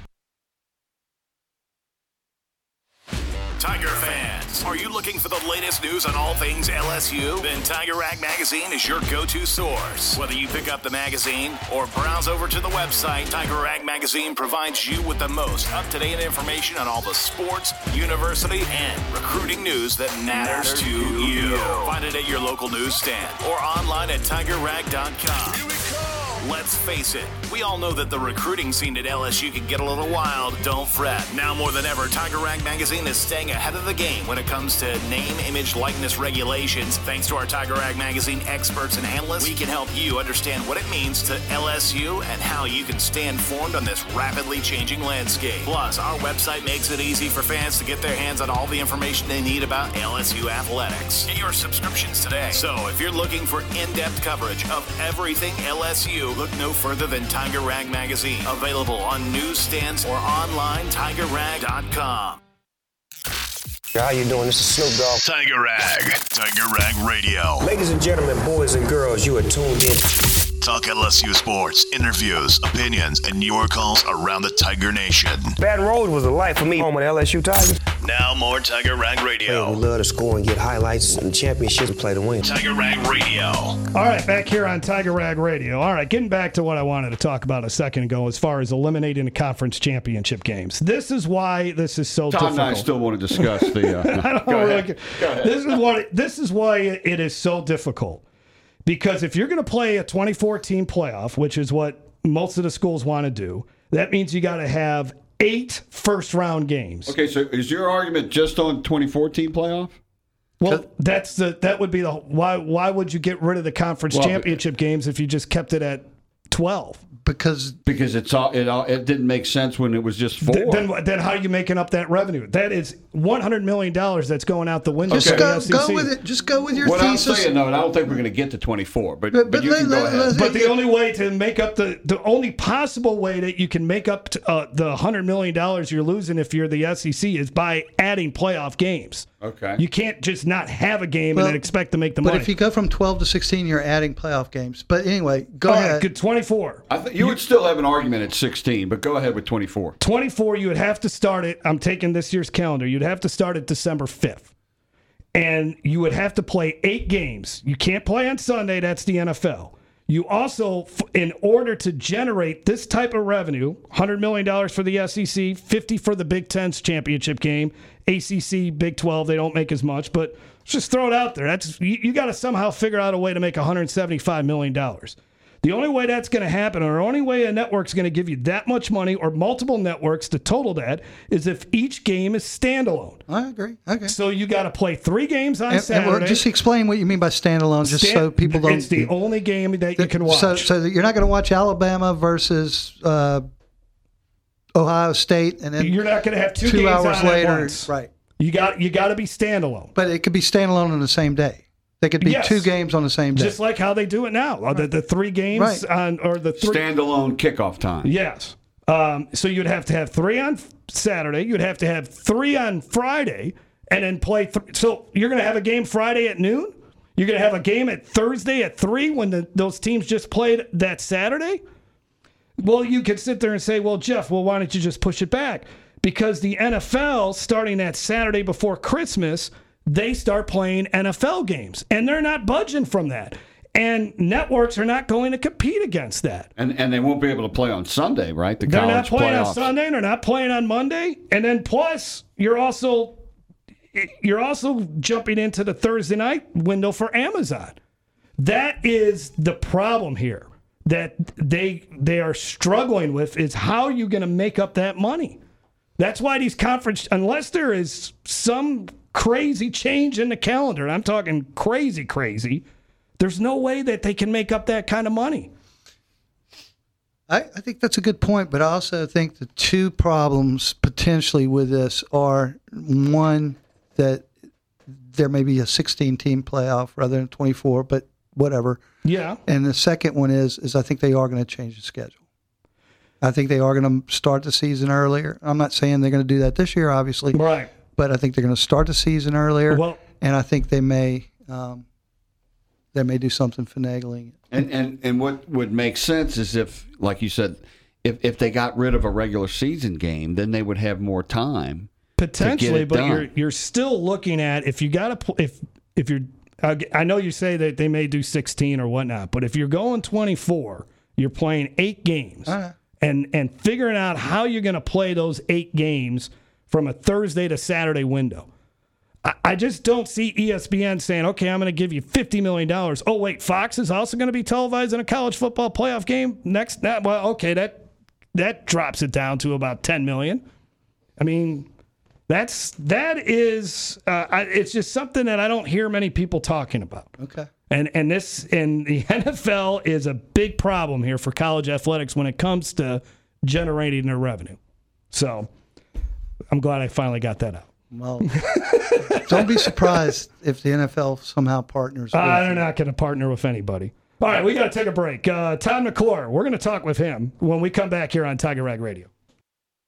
Tiger fans, are you looking for the latest news on all things LSU? Then Tiger Rag Magazine is your go-to source. Whether you pick up the magazine or browse over to the website, Tiger Rag Magazine provides you with the most up-to-date information on all the sports, university, and recruiting news that matters to you. Find it at your local newsstand or online at tigerrag.com. Here we go. Let's face it, we all know that the recruiting scene at LSU can get a little wild. Don't fret. Now more than ever, Tiger Rag Magazine is staying ahead of the game when it comes to name, image, likeness regulations. Thanks to our Tiger Rag Magazine experts and analysts, we can help you understand what it means to LSU and how you can stay informed on this rapidly changing landscape. Plus, our website makes it easy for fans to get their hands on all the information they need about LSU athletics. Get your subscriptions today. So if you're looking for in-depth coverage of everything LSU, look no further than Tiger Rag Magazine. Available on newsstands or online, tigerrag.com. How you doing? This is Snoop Dogg. Tiger Rag Radio. Ladies and gentlemen, boys and girls, you are tuned in. Talk LSU sports, interviews, opinions, and your calls around the Tiger Nation. Baton Rouge was a life for me. Home with LSU Tigers. Now more Tiger Rag Radio. We love to score and get highlights and championships and play to win. Tiger Rag Radio. All right, back here on Tiger Rag Radio. All right, getting back to what I wanted to talk about a second ago as far as eliminating the conference championship games. This is why this is so difficult. Todd and I still want to discuss the... I don't go really ahead. Go ahead. This is why it is so difficult. Because if you're going to play a 24-team playoff, which is what most of the schools want to do, that means you got to have 8 first-round games. Okay, so is your argument just on 24-team playoff? Well, that would be the why would you get rid of the conference championship games if you just kept it at 12? Because it didn't make sense when it was just 4. Then how are you making up that revenue? That is $100 million that's going out the window. Just go with it. Just go with your thesis. I'm saying, though, and I don't think we're going to get to 24, but you can go ahead. But the only way to make up the only possible way that you can make up the $100 million you're losing if you're the SEC is by adding playoff games. Okay. You can't just not have a game and then expect to make the money. But if you go from 12 to 16, you're adding playoff games. But anyway, go ahead. All right, 24. I think you would still have an argument at 16, but go ahead with 24. 24, you would have to start it. I'm taking this year's calendar. You'd have to start it December 5th. And you would have to play 8 games. You can't play on Sunday. That's the NFL. You also, in order to generate this type of revenue, $100 million for the SEC, $50 for the Big Ten's championship game, ACC, Big 12, they don't make as much, but just throw it out there. You got to somehow figure out a way to make $175 million. The only way that's going to happen, or the only way a network's going to give you that much money, or multiple networks to total that, is if each game is standalone. I agree. Okay. So you got to play 3 games on Saturday. And just explain what you mean by standalone, just so people don't. It's the only game that you can watch. So you're not going to watch Alabama versus Ohio State, and then you're not going to have 2 2 games hours on later, at once. right? You got to be standalone. But it could be standalone on the same day. They could be 2 games on the same day. Just like how they do it now. Right. The 3 games on, or the 3 standalone kickoff time. Yes. So you'd have to have 3 on Saturday. You'd have to have 3 on Friday, and then play. So you're going to have a game Friday at noon. You're going to have a game at Thursday at 3 when those teams just played that Saturday. Well, you could sit there and say, well, Jeff, why don't you just push it back? Because the NFL, starting that Saturday before Christmas, they start playing NFL games, and they're not budging from that. And networks are not going to compete against that. And they won't be able to play on Sunday, right? They're not playing on Sunday, they're not playing on Monday. And then plus, you're also jumping into the Thursday night window for Amazon. That is the problem here that they are struggling with, is how are you going to make up that money? That's why these conference, unless there is some crazy change in the calendar, and I'm talking crazy, there's no way that they can make up that kind of money. I think that's a good point, but I also think the 2 problems potentially with this are, one, that there may be a 16-team playoff rather than 24, but whatever. Yeah. And the second one is I think they are going to change the schedule. I think they are going to start the season earlier. I'm not saying they're going to do that this year, obviously. Right. But I think they're going to start the season earlier. Well, and I think they may do something finagling. And what would make sense is if, like you said, if they got rid of a regular season game, then they would have more time. Potentially, but done. you're still looking at if you got to if you're. I know you say that they may do 16 or whatnot, but if you're going 24, you're playing 8 games, and figuring out how you're going to play those 8 games from a Thursday to Saturday window. I just don't see ESPN saying, okay, I'm going to give you $50 million. Oh, wait, Fox is also going to be televising a college football playoff game next. Well, okay, that drops it down to about $10 million. I mean, that is it's just something that I don't hear many people talking about. Okay. And the NFL is a big problem here for college athletics when it comes to generating their revenue. So I'm glad I finally got that out. Well, don't be surprised if the NFL somehow partners with they're not going to partner with anybody. All right, we got to take a break. Todd McClure, we're going to talk with him when we come back here on Tiger Rag Radio.